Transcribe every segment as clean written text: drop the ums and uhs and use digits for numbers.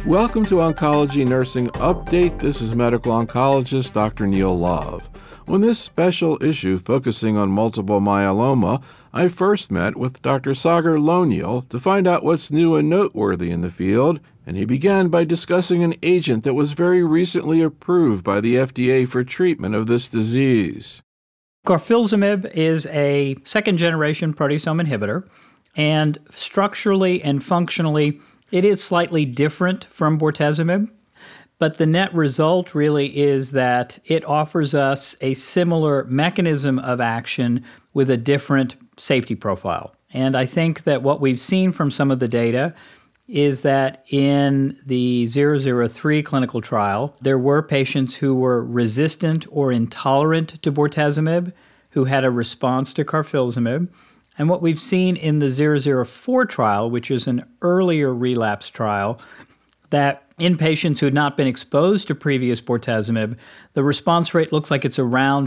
Welcome to Oncology Nursing Update. This is medical oncologist Dr. Neil Love. On this special issue focusing on multiple myeloma, I first met with Dr. Sagar Lonial to find out what's new and noteworthy in the field, and he began by discussing an agent that was very recently approved by the FDA for treatment of this disease. Carfilzomib is a second-generation proteasome inhibitor, and structurally and functionally, it is slightly different from bortezomib, but the net result really is that it offers us a similar mechanism of action with a different safety profile. And I think that what we've seen from some of the data is that in the 003 clinical trial, there were patients who were resistant or intolerant to bortezomib who had a response to carfilzomib. And what we've seen in the 004 trial, which is an earlier relapse trial, that in patients who had not been exposed to previous bortezomib, the response rate looks like it's around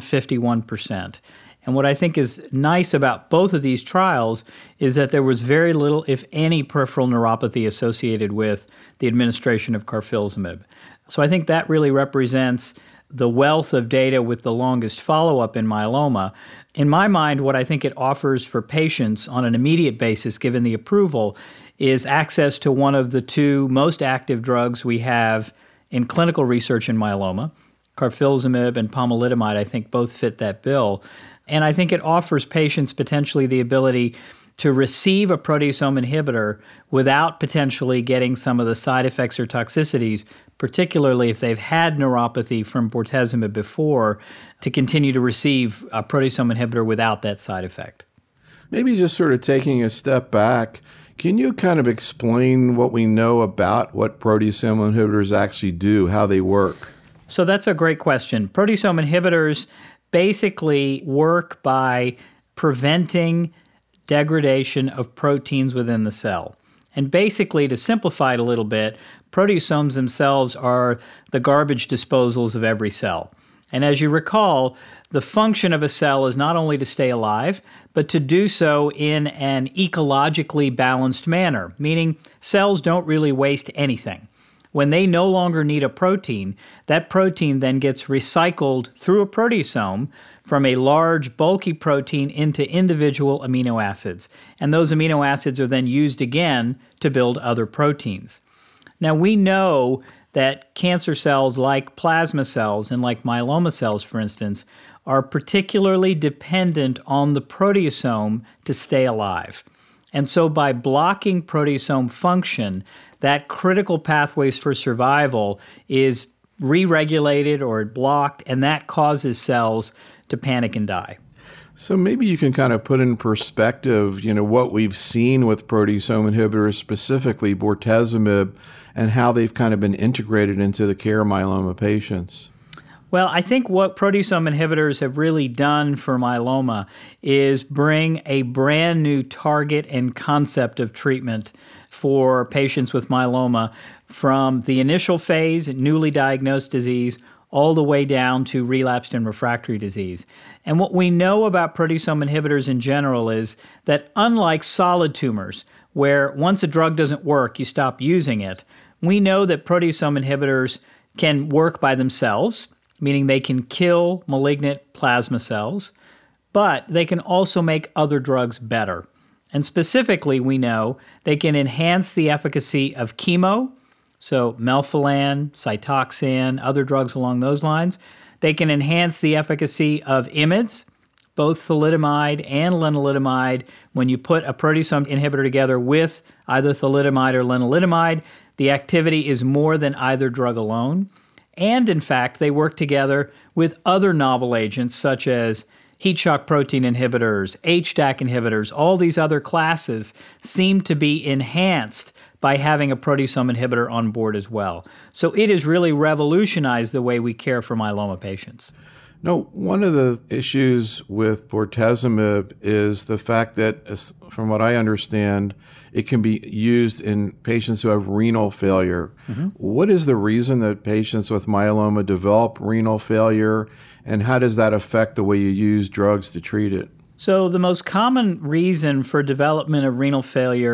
51%. And what I think is nice about both of these trials is that there was very little, if any, peripheral neuropathy associated with the administration of carfilzomib. So I think that really represents the wealth of data with the longest follow-up in myeloma. In my mind, what I think it offers for patients on an immediate basis, given the approval, is access to one of the two most active drugs we have in clinical research in myeloma. Carfilzomib and pomalidomide, I think, both fit that bill. And I think it offers patients potentially the ability to receive a proteasome inhibitor without potentially getting some of the side effects or toxicities, particularly if they've had neuropathy from bortezomib before, to continue to receive a proteasome inhibitor without that side effect. Maybe just sort of taking a step back, can you kind of explain what we know about what proteasome inhibitors actually do, how they work? So that's a great question. Proteasome inhibitors basically work by preventing degradation of proteins within the cell. And basically, to simplify it a little bit, proteasomes themselves are the garbage disposals of every cell. And as you recall, the function of a cell is not only to stay alive, but to do so in an ecologically balanced manner, meaning cells don't really waste anything. When they no longer need a protein, that protein then gets recycled through a proteasome from a large, bulky protein into individual amino acids. And those amino acids are then used again to build other proteins. Now, we know that cancer cells like plasma cells and like myeloma cells, for instance, are particularly dependent on the proteasome to stay alive. And so by blocking proteasome function, that critical pathways for survival is re-regulated or blocked, and that causes cells to panic and die. So maybe you can kind of put in perspective, what we've seen with proteasome inhibitors, specifically bortezomib, and how they've kind of been integrated into the care of myeloma patients. Well, I think what proteasome inhibitors have really done for myeloma is bring a brand new target and concept of treatment for patients with myeloma from the initial phase, newly diagnosed disease, all the way down to relapsed and refractory disease. And what we know about proteasome inhibitors in general is that unlike solid tumors, where once a drug doesn't work, you stop using it, we know that proteasome inhibitors can work by themselves, meaning they can kill malignant plasma cells, but they can also make other drugs better. And specifically, we know they can enhance the efficacy of chemo, so melphalan, Cytoxan, other drugs along those lines. They can enhance the efficacy of IMiDs, both thalidomide and lenalidomide. When you put a proteasome inhibitor together with either thalidomide or lenalidomide, the activity is more than either drug alone. And in fact, they work together with other novel agents such as heat shock protein inhibitors, HDAC inhibitors. All these other classes seem to be enhanced by having a proteasome inhibitor on board as well. So it has really revolutionized the way we care for myeloma patients. No, one of the issues with bortezomib is the fact that, from what I understand, it can be used in patients who have renal failure. Mm-hmm. What is the reason that patients with myeloma develop renal failure, and how does that affect the way you use drugs to treat it? So the most common reason for development of renal failure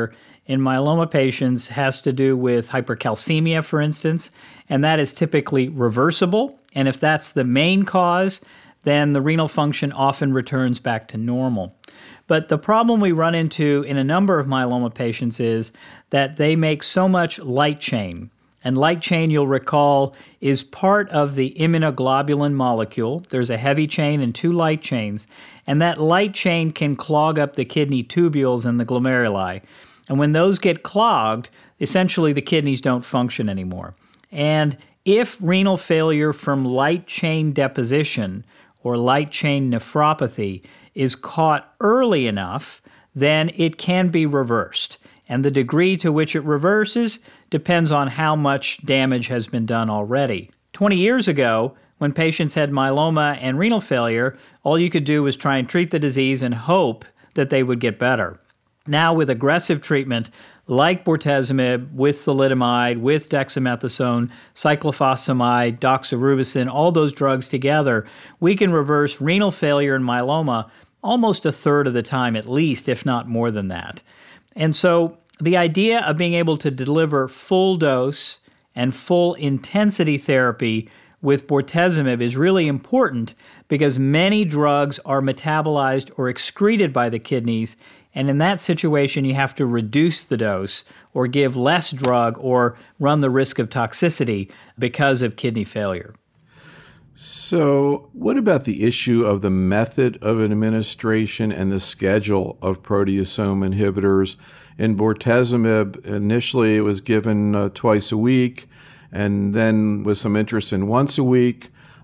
in myeloma patients has to do with hypercalcemia, for instance, and that is typically reversible. And if that's the main cause, then the renal function often returns back to normal. But the problem we run into in a number of myeloma patients is that they make so much light chain. And light chain, you'll recall, is part of the immunoglobulin molecule. There's a heavy chain and two light chains, and that light chain can clog up the kidney tubules and the glomeruli. And when those get clogged, essentially the kidneys don't function anymore. And if renal failure from light chain deposition or light chain nephropathy is caught early enough, then it can be reversed. And the degree to which it reverses depends on how much damage has been done already. 20 years ago, when patients had myeloma and renal failure, all you could do was try and treat the disease and hope that they would get better. Now, with aggressive treatment like bortezomib, with thalidomide, with dexamethasone, cyclophosphamide, doxorubicin, all those drugs together, we can reverse renal failure and myeloma almost a third of the time at least, if not more than that. And so the idea of being able to deliver full dose and full intensity therapy with bortezomib is really important because many drugs are metabolized or excreted by the kidneys, and in that situation you have to reduce the dose or give less drug or run the risk of toxicity because of kidney failure. So what about the issue of the method of administration and the schedule of proteasome inhibitors? In bortezomib, initially it was given twice a week, and then with some interest in once a week.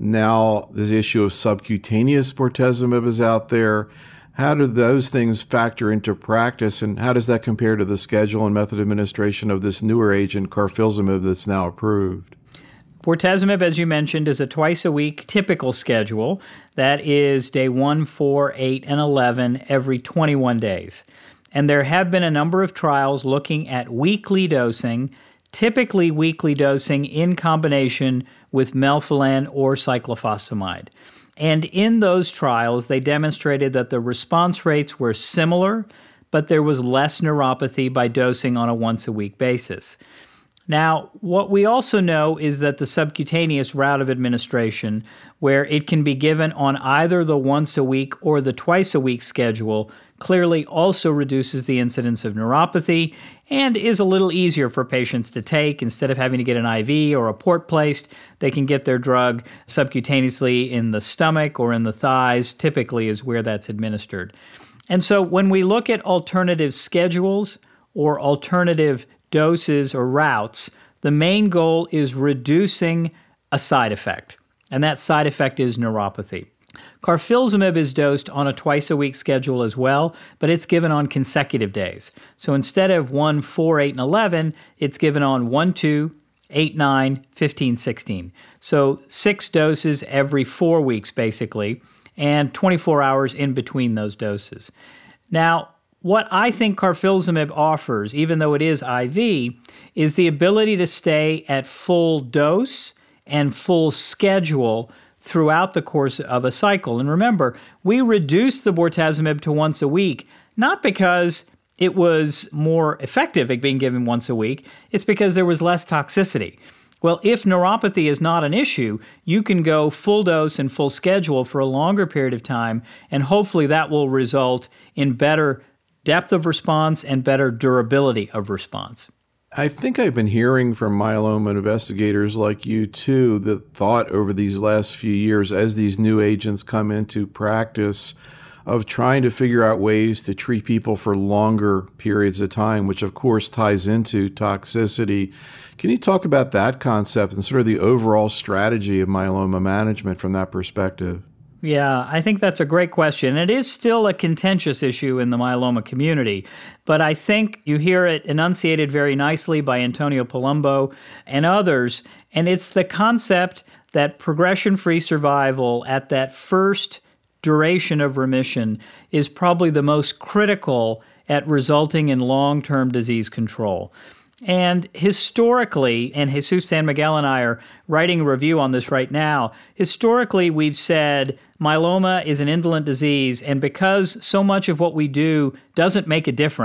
Now the issue of subcutaneous bortezomib is out there. How do those things factor into practice, and how does that compare to the schedule and method of administration of this newer agent, carfilzomib, that's now approved? Bortezomib, as you mentioned, is a twice-a-week typical schedule. That is day 1, 4, 8, and 11 every 21 days. And there have been a number of trials looking at weekly dosing, typically weekly dosing in combination with melphalan or cyclophosphamide. And in those trials, they demonstrated that the response rates were similar, but there was less neuropathy by dosing on a once-a-week basis. Now, what we also know is that the subcutaneous route of administration, where it can be given on either the once-a-week or the twice-a-week schedule, clearly also reduces the incidence of neuropathy and is a little easier for patients to take. Instead of having to get an IV or a port placed, they can get their drug subcutaneously in the stomach or in the thighs, typically is where that's administered. And so when we look at alternative schedules or alternative doses or routes, the main goal is reducing a side effect, and that side effect is neuropathy. Carfilzomib is dosed on a twice-a-week schedule as well, but it's given on consecutive days. So instead of 1, 4, 8, and 11, it's given on 1, 2, 8, 9, 15, 16. So 6 doses every 4 weeks, basically, and 24 hours in between those doses. Now, what I think carfilzomib offers, even though it is IV, is the ability to stay at full dose and full schedule throughout the course of a cycle. And remember, we reduced the bortezomib to once a week, not because it was more effective at being given once a week, it's because there was less toxicity. Well, if neuropathy is not an issue, you can go full dose and full schedule for a longer period of time, and hopefully that will result in better depth of response and better durability of response. I think I've been hearing from myeloma investigators like you too, that thought over these last few years as these new agents come into practice of trying to figure out ways to treat people for longer periods of time, which of course ties into toxicity. Can you talk about that concept and sort of the overall strategy of myeloma management from that perspective? Yeah, I think that's a great question. It is still a contentious issue in the myeloma community, but I think you hear it enunciated very nicely by Antonio Palumbo and others, and it's the concept that progression-free survival at that first duration of remission is probably the most critical at resulting in long-term disease control. And historically, and Jesus San Miguel and I are writing a review on this right now, historically we've said myeloma is an indolent disease, and because so much of what we do doesn't make a difference,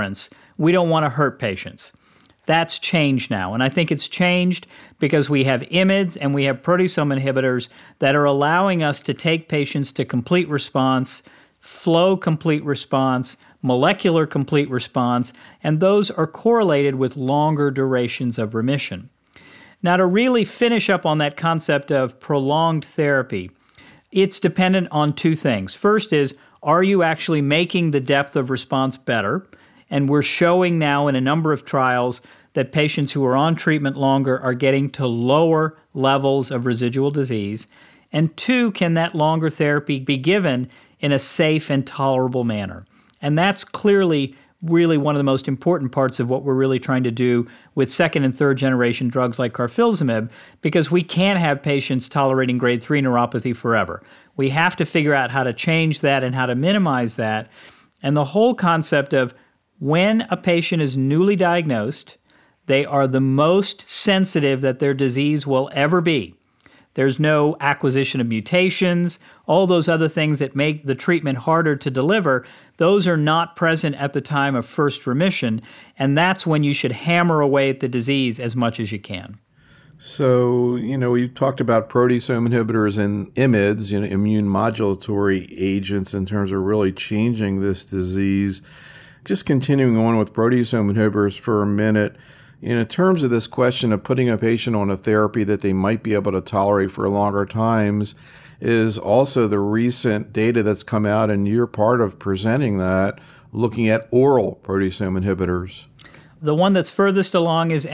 we don't want to hurt patients. That's changed now, and I think it's changed because we have IMiDs and we have proteasome inhibitors that are allowing us to take patients to complete response, flow complete response, molecular complete response, and those are correlated with longer durations of remission. Now, to really finish up on that concept of prolonged therapy, it's dependent on two things. First is, are you actually making the depth of response better? And we're showing now in a number of trials that patients who are on treatment longer are getting to lower levels of residual disease. And two, can that longer therapy be given in a safe and tolerable manner? And that's clearly really one of the most important parts of what we're really trying to do with second and third generation drugs like carfilzomib, because we can't have patients tolerating grade 3 neuropathy forever. We have to figure out how to change that and how to minimize that. And the whole concept of when a patient is newly diagnosed, they are the most sensitive that their disease will ever be. There's no acquisition of mutations, all those other things that make the treatment harder to deliver. Those are not present at the time of first remission, and that's when you should hammer away at the disease as much as you can. So, we talked about proteasome inhibitors and IMiDs, immune modulatory agents in terms of really changing this disease. Just continuing on with proteasome inhibitors for a minute, in terms of this question of putting a patient on a therapy that they might be able to tolerate for longer times, is also the recent data that's come out, and you're part of presenting that, looking at oral proteasome inhibitors. The one that's furthest along is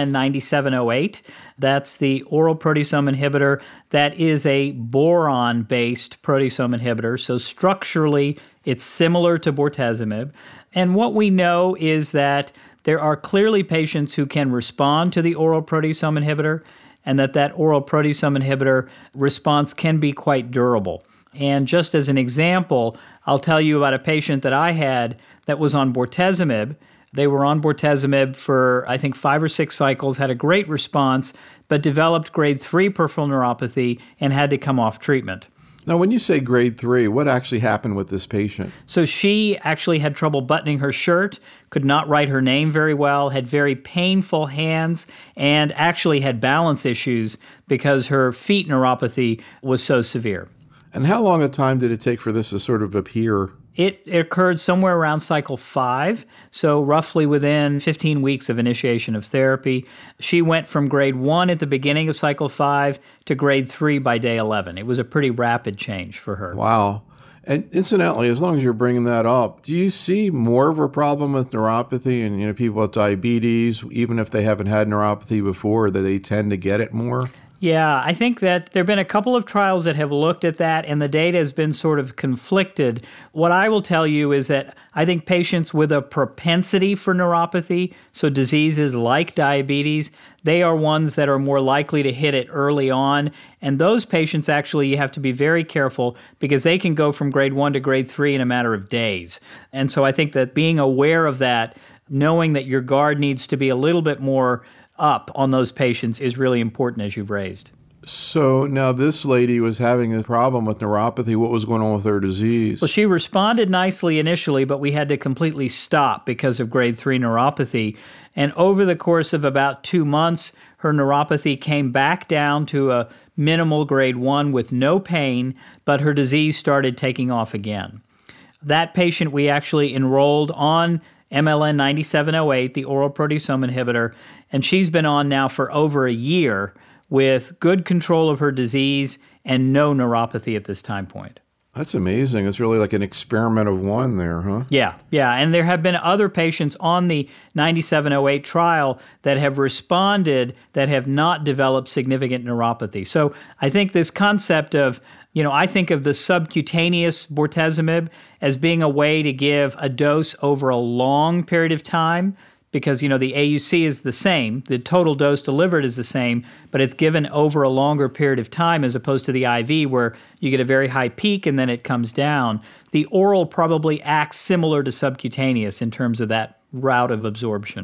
MLN-9708. That's the oral proteasome inhibitor that is a boron-based proteasome inhibitor. So structurally, it's similar to bortezomib. And what we know is that there are clearly patients who can respond to the oral proteasome inhibitor, and that oral proteasome inhibitor response can be quite durable. And just as an example, I'll tell you about a patient that I had that was on bortezomib. They were on bortezomib for, I think, 5 or 6 cycles, had a great response, but developed grade 3 peripheral neuropathy and had to come off treatment. Now, when you say grade 3, what actually happened with this patient? So she actually had trouble buttoning her shirt, could not write her name very well, had very painful hands, and actually had balance issues because her feet neuropathy was so severe. And how long a time did it take for this to sort of appear? It occurred somewhere around cycle 5, so roughly within 15 weeks of initiation of therapy. She went from grade 1 at the beginning of cycle 5 to grade 3 by day 11. It was a pretty rapid change for her. Wow. And incidentally, as long as you're bringing that up, do you see more of a problem with neuropathy and people with diabetes, even if they haven't had neuropathy before, that they tend to get it more? Yeah, I think that there have been a couple of trials that have looked at that, and the data has been sort of conflicted. What I will tell you is that I think patients with a propensity for neuropathy, so diseases like diabetes, they are ones that are more likely to hit it early on. And those patients, actually, you have to be very careful because they can go from grade 1 to grade 3 in a matter of days. And so I think that being aware of that, knowing that your guard needs to be a little bit more up on those patients is really important, as you've raised. So now this lady was having a problem with neuropathy. What was going on with her disease? Well, she responded nicely initially, but we had to completely stop because of grade 3 neuropathy. And over the course of about 2 months, her neuropathy came back down to a minimal grade 1 with no pain, but her disease started taking off again. That patient we actually enrolled on MLN-9708, the oral proteasome inhibitor, and she's been on now for over a year with good control of her disease and no neuropathy at this time point. That's amazing. It's really like an experiment of one there, huh? Yeah. And there have been other patients on the 9708 trial that have responded that have not developed significant neuropathy. So I think this concept of, I think of the subcutaneous bortezomib as being a way to give a dose over a long period of time because, the AUC is the same. The total dose delivered is the same, but it's given over a longer period of time as opposed to the IV where you get a very high peak and then it comes down. The oral probably acts similar to subcutaneous in terms of that route of absorption.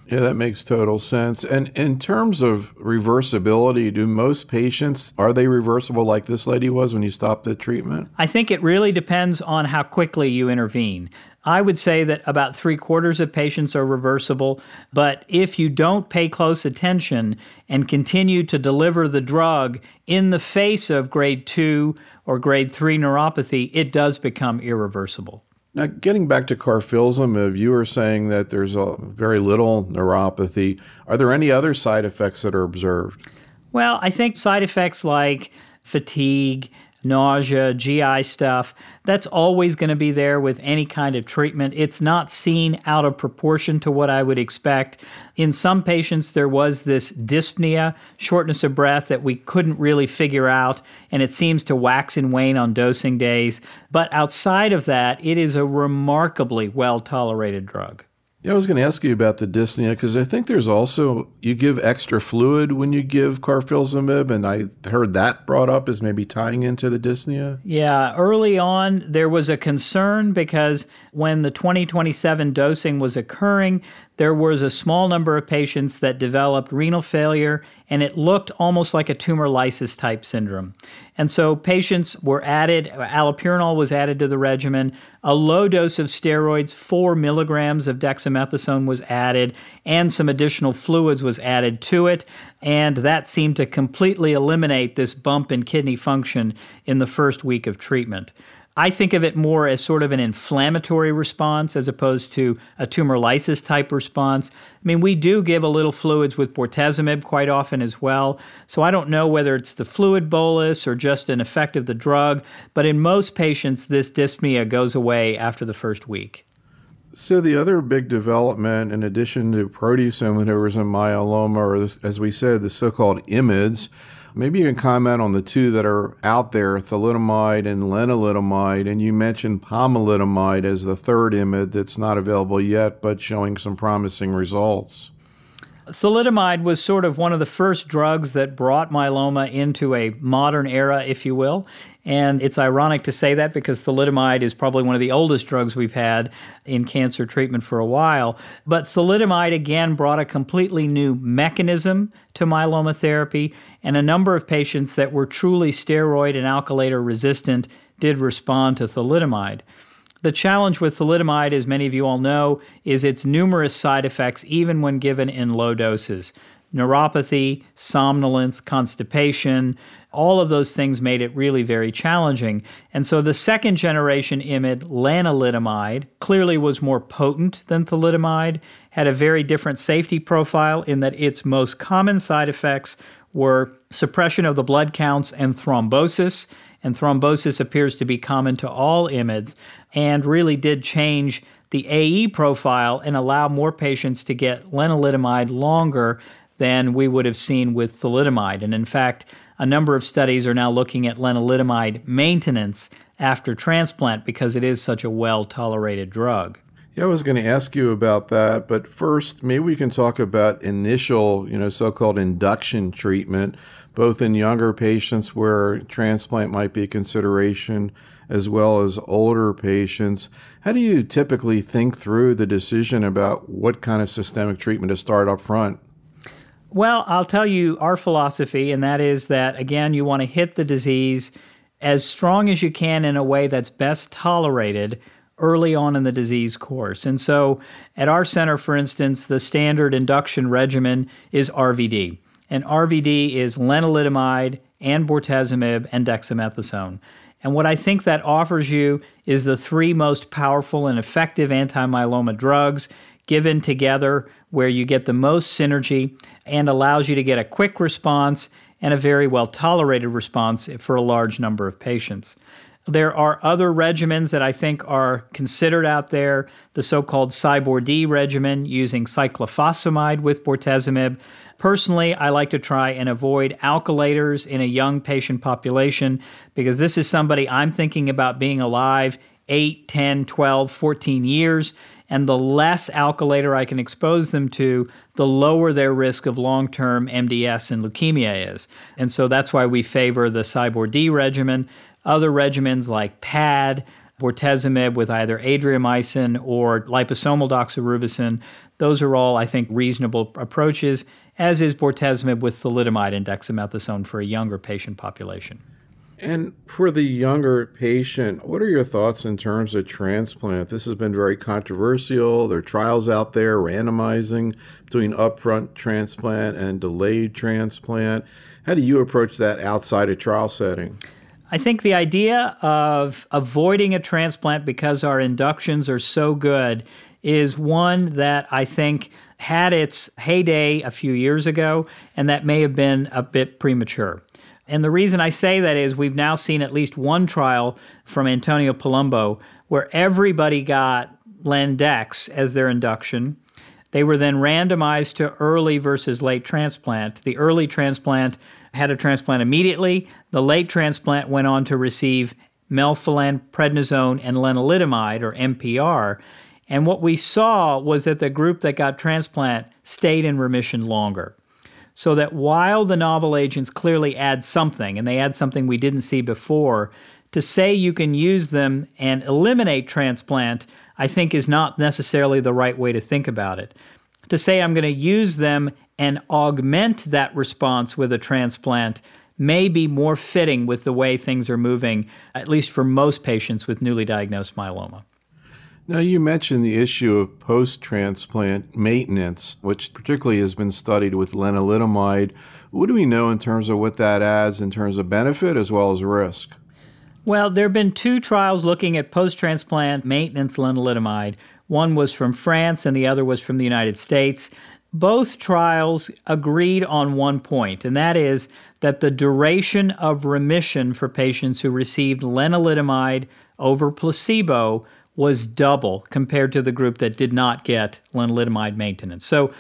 Yeah, that makes total sense. And in terms of reversibility, do most patients, are they reversible like this lady was when you stopped the treatment? I think it really depends on how quickly you intervene. I would say that about 3/4 of patients are reversible, but if you don't pay close attention and continue to deliver the drug in the face of grade 2 or grade 3 neuropathy, it does become irreversible. Now, getting back to carfilzomib, you were saying that there's a very little neuropathy. Are there any other side effects that are observed? Well, I think side effects like fatigue, nausea, GI stuff, that's always going to be there with any kind of treatment. It's not seen out of proportion to what I would expect. In some patients, there was this dyspnea, shortness of breath that we couldn't really figure out, and it seems to wax and wane on dosing days. But outside of that, it is a remarkably well-tolerated drug. Yeah, I was going to ask you about the dyspnea because I think there's also, you give extra fluid when you give carfilzomib, and I heard that brought up as maybe tying into the dyspnea. Yeah, early on, there was a concern because when the 2027 dosing was occurring, there was a small number of patients that developed renal failure, and it looked almost like a tumor lysis type syndrome. And so patients were added, allopurinol was added to the regimen, a low dose of steroids, 4 milligrams of dexamethasone was added, and some additional fluids was added to it, and that seemed to completely eliminate this bump in kidney function in the first week of treatment. I think of it more as sort of an inflammatory response as opposed to a tumor lysis type response. I mean, we do give a little fluids with bortezomib quite often as well, so I don't know whether it's the fluid bolus or just an effect of the drug, but in most patients, this dyspnea goes away after the first week. So the other big development, in addition to proteasome inhibitors and myeloma, are, as we said, the so-called IMiDs. Maybe you can comment on the two that are out there, thalidomide and lenalidomide, and you mentioned pomalidomide as the third IMiD that's not available yet, but showing some promising results. Thalidomide was sort of one of the first drugs that brought myeloma into a modern era, if you will. And it's ironic to say that because thalidomide is probably one of the oldest drugs we've had in cancer treatment for a while. But thalidomide, again, brought a completely new mechanism to myeloma therapy, and a number of patients that were truly steroid and alkylator resistant did respond to thalidomide. The challenge with thalidomide, as many of you all know, is its numerous side effects even when given in low doses. Neuropathy, somnolence, constipation, all of those things made it really very challenging. And so the second generation IMiD, lenalidomide, clearly was more potent than thalidomide, had a very different safety profile in that its most common side effects were suppression of the blood counts and thrombosis appears to be common to all IMiDs, and really did change the AE profile and allow more patients to get lenalidomide longer than we would have seen with thalidomide. And in fact, a number of studies are now looking at lenalidomide maintenance after transplant because it is such a well-tolerated drug. Yeah, I was going to ask you about that, but first, maybe we can talk about initial, so-called induction treatment, both in younger patients where transplant might be a consideration, as well as older patients. How do you typically think through the decision about what kind of systemic treatment to start up front? Well, I'll tell you our philosophy, and that is that, again, you want to hit the disease as strong as you can in a way that's best tolerated early on in the disease course. And so at our center, for instance, the standard induction regimen is RVD. And RVD is lenalidomide and bortezomib and dexamethasone. And what I think that offers you is the three most powerful and effective anti-myeloma drugs given together where you get the most synergy and allows you to get a quick response and a very well-tolerated response for a large number of patients. There are other regimens that I think are considered out there, the so-called CyBorD regimen using cyclophosphamide with bortezomib. Personally, I like to try and avoid alkylators in a young patient population because this is somebody I'm thinking about being alive 8, 10, 12, 14 years, and the less alkylator I can expose them to, the lower their risk of long-term MDS and leukemia is. And so that's why we favor the CyBorD regimen. Other regimens like PAD, bortezomib with either adriamycin or liposomal doxorubicin, Those are all, I think, reasonable approaches, as is bortezomib with thalidomide and dexamethasone for a younger patient population. And for the younger patient, what are your thoughts in terms of transplant? This has been very controversial. There are trials out there randomizing between upfront transplant and delayed transplant. How do you approach that outside a trial setting? I think the idea of avoiding a transplant because our inductions are so good is one that I think had its heyday a few years ago, and that may have been a bit premature. And the reason I say that is we've now seen at least one trial from Antonio Palumbo where everybody got Len-Dex as their induction. They were then randomized to early versus late transplant. The early transplant had a transplant immediately. The late transplant went on to receive melphalan, prednisone, and lenalidomide, or MPR. And what we saw was that the group that got transplant stayed in remission longer. So that while the novel agents clearly add something, and they add something we didn't see before, to say you can use them and eliminate transplant, I think is not necessarily the right way to think about it. To say I'm going to use them and augment that response with a transplant may be more fitting with the way things are moving, at least for most patients with newly diagnosed myeloma. Now, you mentioned the issue of post-transplant maintenance, which particularly has been studied with lenalidomide. What do we know in terms of what that adds in terms of benefit as well as risk? Well, there have been two trials looking at post-transplant maintenance lenalidomide. One was from France and the other was from the United States. Both trials agreed on one point, and that is that the duration of remission for patients who received lenalidomide over placebo was double compared to the group that did not get lenalidomide maintenance. So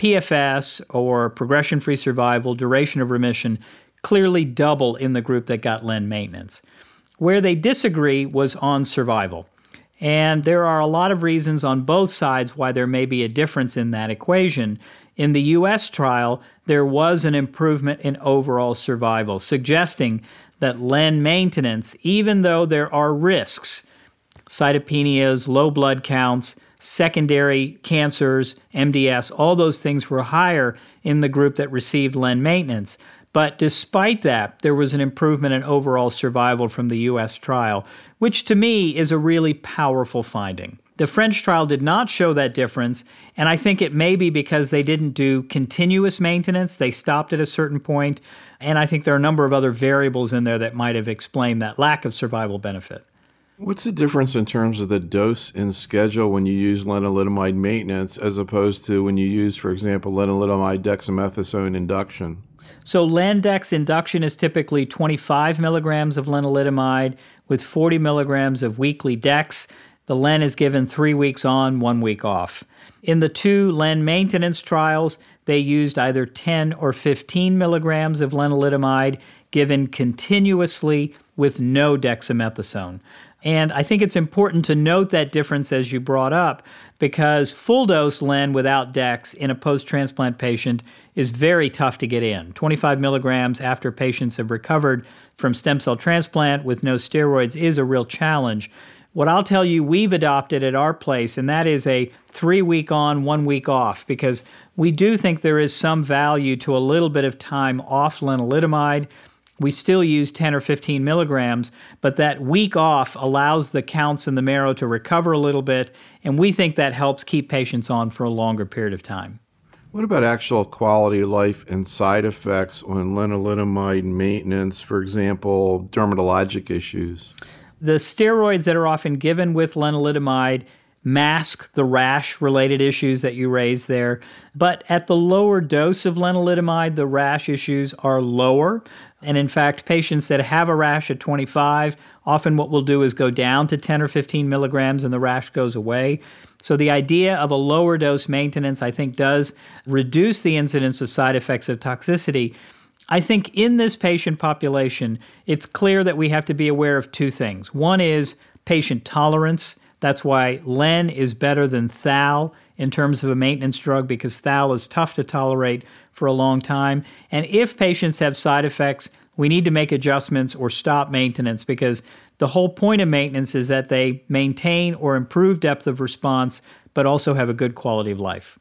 PFS, or progression-free survival, duration of remission, clearly double in the group that got len maintenance. Where they disagree was on survival. And there are a lot of reasons on both sides why there may be a difference in that equation. In the U.S. trial, there was an improvement in overall survival, suggesting that len maintenance, even though there are risks, cytopenias, low blood counts, secondary cancers, MDS, all those things were higher in the group that received len maintenance. But despite that, there was an improvement in overall survival from the U.S. trial, which to me is a really powerful finding. The French trial did not show that difference, and I think it may be because they didn't do continuous maintenance. They stopped at a certain point, and I think there are a number of other variables in there that might have explained that lack of survival benefit. What's the difference in terms of the dose and schedule when you use lenalidomide maintenance as opposed to when you use, for example, lenalidomide dexamethasone induction? So Len-Dex induction is typically 25 milligrams of lenalidomide with 40 milligrams of weekly dex. The len is given 3 weeks on, 1 week off. In the two len maintenance trials, they used either 10 or 15 milligrams of lenalidomide given continuously with no dexamethasone. And I think it's important to note that difference as you brought up, because full-dose len without dex in a post-transplant patient is very tough to get in. 25 milligrams after patients have recovered from stem cell transplant with no steroids is a real challenge. What I'll tell you we've adopted at our place, and that is a 3 week on, 1 week off, because we do think there is some value to a little bit of time off lenalidomide. We still use 10 or 15 milligrams, but that week off allows the counts in the marrow to recover a little bit, and we think that helps keep patients on for a longer period of time. What about actual quality of life and side effects on lenalidomide maintenance, for example, dermatologic issues? The steroids that are often given with lenalidomide mask the rash-related issues that you raised there, but at the lower dose of lenalidomide, the rash issues are lower. And in fact, patients that have a rash at 25, often what we'll do is go down to 10 or 15 milligrams and the rash goes away. So the idea of a lower dose maintenance, I think, does reduce the incidence of side effects of toxicity. I think in this patient population, it's clear that we have to be aware of two things. One is patient tolerance. That's why len is better than thal in terms of a maintenance drug, because thal is tough to tolerate for a long time. And if patients have side effects, we need to make adjustments or stop maintenance, because the whole point of maintenance is that they maintain or improve depth of response, but also have a good quality of life.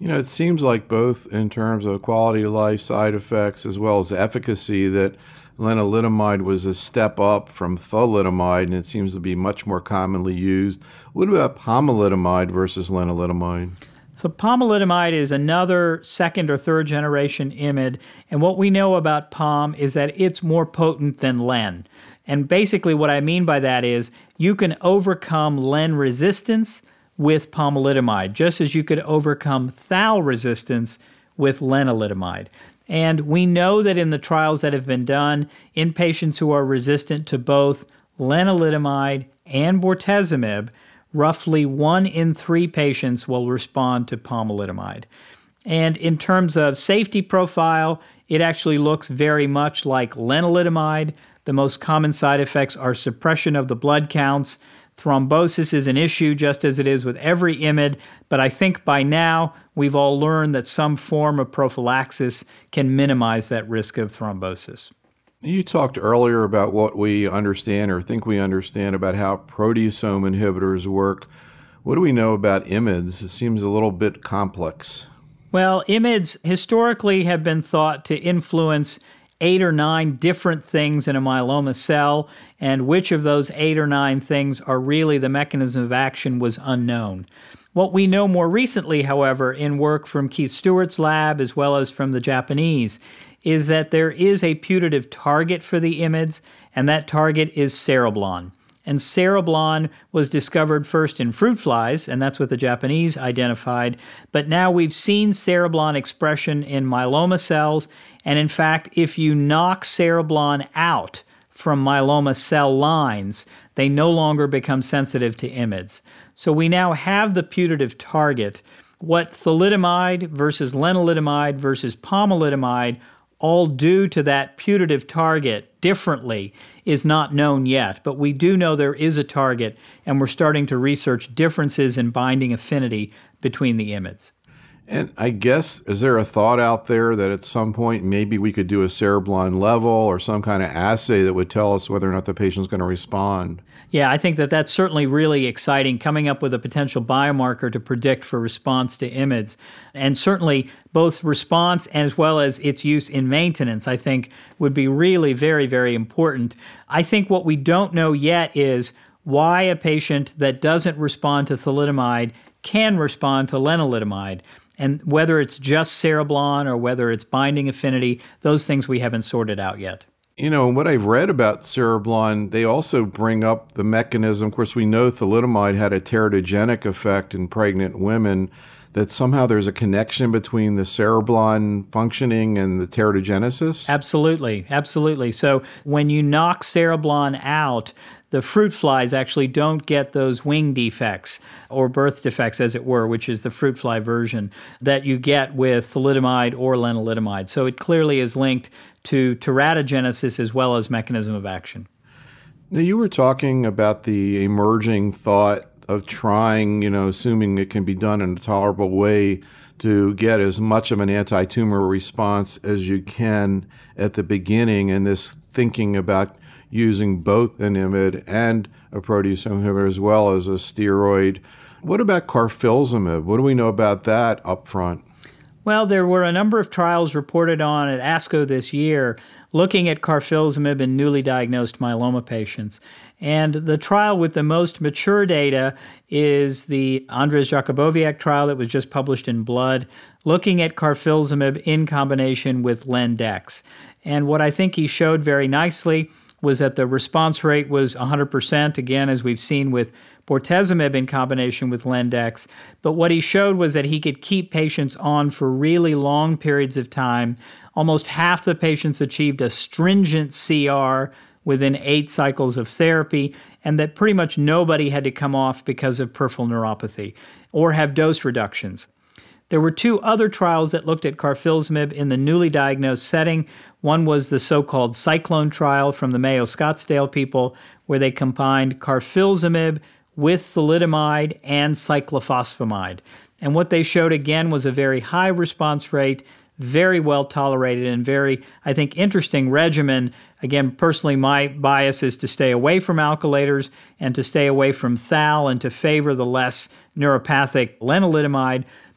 It seems like both in terms of quality of life side effects as well as efficacy that lenalidomide was a step up from thalidomide, and it seems to be much more commonly used. What about pomalidomide versus lenalidomide? So pomalidomide is another second or third generation IMiD, and what we know about POM is that it's more potent than len. And basically what I mean by that is you can overcome len resistance with pomalidomide, just as you could overcome thal resistance with lenalidomide. And we know that in the trials that have been done in patients who are resistant to both lenalidomide and bortezomib, roughly 1 in 3 patients will respond to pomalidomide. And in terms of safety profile, it actually looks very much like lenalidomide. The most common side effects are suppression of the blood counts. Thrombosis is an issue just as it is with every IMiD, but I think by now we've all learned that some form of prophylaxis can minimize that risk of thrombosis. You talked earlier about what we understand or think we understand about how proteasome inhibitors work. What do we know about IMiDs? It seems a little bit complex. Well, IMiDs historically have been thought to influence 8 or 9 different things in a myeloma cell, and which of those 8 or 9 things are really the mechanism of action was unknown. What we know more recently, however, in work from Keith Stewart's lab as well as from the Japanese, is that there is a putative target for the IMiDs, and that target is cereblon. And cereblon was discovered first in fruit flies, and that's what the Japanese identified. But now we've seen cereblon expression in myeloma cells, and in fact, if you knock cereblon out from myeloma cell lines, they no longer become sensitive to IMiDs. So we now have the putative target. What thalidomide versus lenalidomide versus pomalidomide all do to that putative target differently is not known yet, but we do know there is a target, and we're starting to research differences in binding affinity between the IMiDs. And I guess, is there a thought out there that at some point maybe we could do a cereblon level or some kind of assay that would tell us whether or not the patient's going to respond? Yeah, I think that that's certainly really exciting, coming up with a potential biomarker to predict for response to IMiDs. And certainly both response as well as its use in maintenance, I think, would be really very, very important. I think what we don't know yet is why a patient that doesn't respond to thalidomide can respond to lenalidomide. And whether it's just cereblon or whether it's binding affinity, those things we haven't sorted out yet. What I've read about cereblon, they also bring up the mechanism. Of course, we know thalidomide had a teratogenic effect in pregnant women, that somehow there's a connection between the cereblon functioning and the teratogenesis? Absolutely, absolutely. So when you knock cereblon out, the fruit flies actually don't get those wing defects or birth defects, as it were, which is the fruit fly version that you get with thalidomide or lenalidomide. So it clearly is linked to teratogenesis as well as mechanism of action. Now, you were talking about the emerging thought of trying, assuming it can be done in a tolerable way, to get as much of an anti-tumor response as you can at the beginning, and this thinking about using both an IMiD and a proteasome inhibitor as well as a steroid. What about carfilzomib? What do we know about that up front? Well, there were a number of trials reported on at ASCO this year looking at carfilzomib in newly diagnosed myeloma patients. And the trial with the most mature data is the Andres Jakubowiak trial that was just published in Blood, looking at carfilzomib in combination with Len-Dex. And what I think he showed very nicely was that the response rate was 100%, again, as we've seen with bortezomib in combination with Len-Dex. But what he showed was that he could keep patients on for really long periods of time. Almost half the patients achieved a stringent CR within 8 cycles of therapy, and that pretty much nobody had to come off because of peripheral neuropathy or have dose reductions. There were 2 other trials that looked at carfilzomib in the newly diagnosed setting. One was the so-called Cyclone trial from the Mayo Scottsdale people, where they combined carfilzomib with thalidomide and cyclophosphamide. And what they showed again was a very high response rate, very well tolerated, and very, I think, interesting regimen. Again, personally, my bias is to stay away from alkylators and to stay away from thal and to favor the less neuropathic lenalidomide.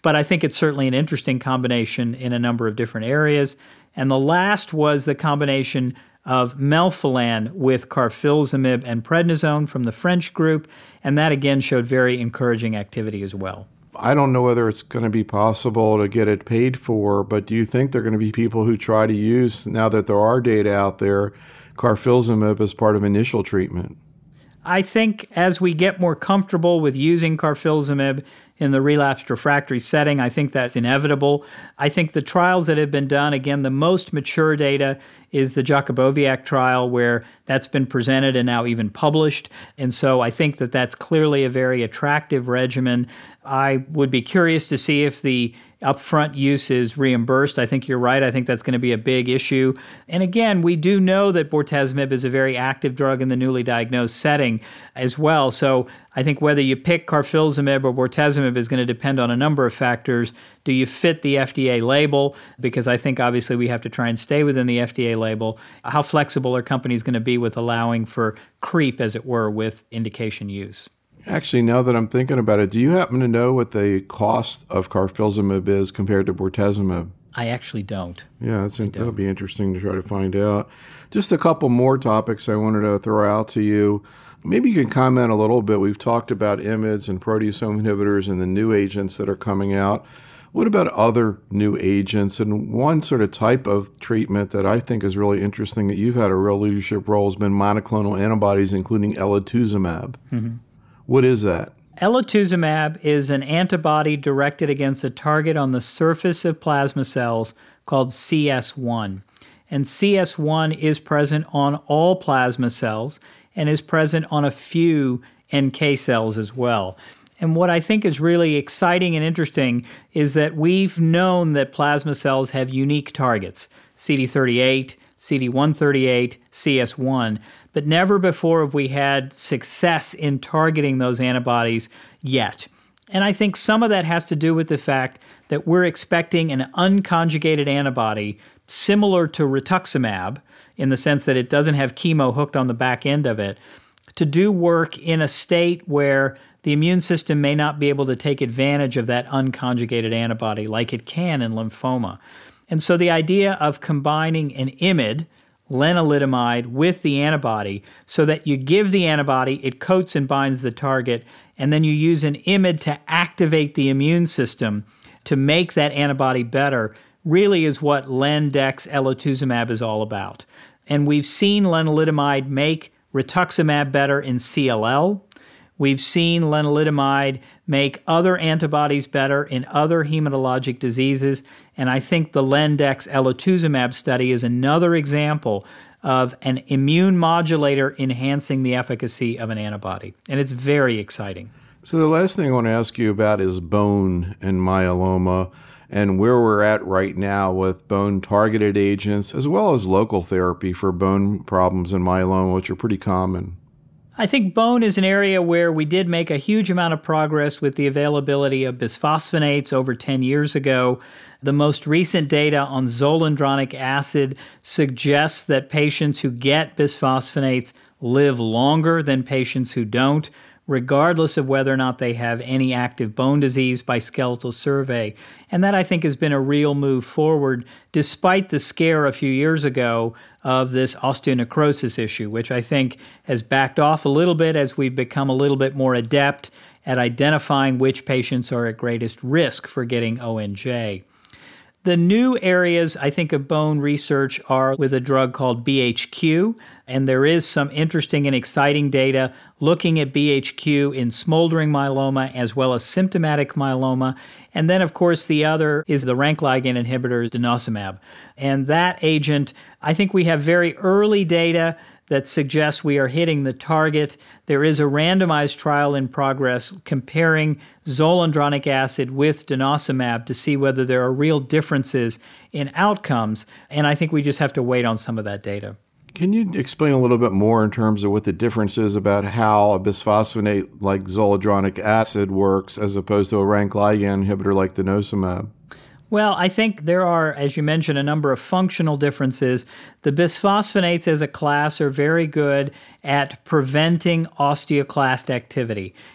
but I think it's certainly an interesting combination in a number of different areas. And the last was the combination of melphalan with carfilzomib and prednisone from the French group, and that again showed very encouraging activity as well. I don't know whether it's going to be possible to get it paid for, but do you think there are going to be people who try to use, now that there are data out there, carfilzomib as part of initial treatment? I think as we get more comfortable with using carfilzomib in the relapsed refractory setting, I think that's inevitable. I think the trials that have been done, again, the most mature data is the Jakubowiak trial, where that's been presented and now even published. And so I think that that's clearly a very attractive regimen. I would be curious to see if the upfront use is reimbursed. I think you're right. I think that's going to be a big issue. And again, we do know that bortezomib is a very active drug in the newly diagnosed setting as well. So I think whether you pick carfilzomib or bortezomib is going to depend on a number of factors. Do you fit the FDA label? Because I think obviously we have to try and stay within the FDA label. How flexible are companies going to be with allowing for creep, as it were, with indication use? Actually, now that I'm thinking about it, do you happen to know what the cost of carfilzomib is compared to bortezomib? I actually don't. Yeah, that'll be interesting to try to find out. Just a couple more topics I wanted to throw out to you. Maybe you can comment a little bit. We've talked about IMiDs and proteasome inhibitors and the new agents that are coming out. What about other new agents? And one sort of type of treatment that I think is really interesting that you've had a real leadership role has been monoclonal antibodies, including elotuzumab. Mm-hmm. What is that? Elotuzumab is an antibody directed against a target on the surface of plasma cells called CS1. And CS1 is present on all plasma cells and is present on a few NK cells as well. And what I think is really exciting and interesting is that we've known that plasma cells have unique targets, CD38, CD138, CS1, but never before have we had success in targeting those antibodies yet. And I think some of that has to do with the fact that we're expecting an unconjugated antibody similar to rituximab, in the sense that it doesn't have chemo hooked on the back end of it, to do work in a state where the immune system may not be able to take advantage of that unconjugated antibody like it can in lymphoma. And so the idea of combining an IMiD, lenalidomide, with the antibody so that you give the antibody, it coats and binds the target, and then you use an IMiD to activate the immune system to make that antibody better, really is what Len-Dex elotuzumab is all about. And we've seen lenalidomide make rituximab better in CLL. We've seen lenalidomide make other antibodies better in other hematologic diseases, and I think the Len-Dex elotuzumab study is another example of an immune modulator enhancing the efficacy of an antibody, and it's very exciting. So the last thing I want to ask you about is bone and myeloma, and where we're at right now with bone-targeted agents, as well as local therapy for bone problems in myeloma, which are pretty common. I think bone is an area where we did make a huge amount of progress with the availability of bisphosphonates over 10 years ago. The most recent data on zoledronic acid suggests that patients who get bisphosphonates live longer than patients who don't, regardless of whether or not they have any active bone disease by skeletal survey. And that, I think, has been a real move forward, despite the scare a few years ago of this osteonecrosis issue, which I think has backed off a little bit as we've become a little bit more adept at identifying which patients are at greatest risk for getting ONJ. The new areas, I think, of bone research are with a drug called BHQ, and there is some interesting and exciting data looking at BHQ in smoldering myeloma as well as symptomatic myeloma. And then, of course, the other is the rank ligand inhibitor, denosumab. And that agent, I think we have very early data that suggests we are hitting the target. There is a randomized trial in progress comparing zoledronic acid with denosumab to see whether there are real differences in outcomes, and I think we just have to wait on some of that data. Can you explain a little bit more in terms of what the difference is about how a bisphosphonate like zoledronic acid works as opposed to a rank ligand inhibitor like denosumab? Well, I think there are, as you mentioned, a number of functional differences. The bisphosphonates as a class are very good at preventing osteoclast activity.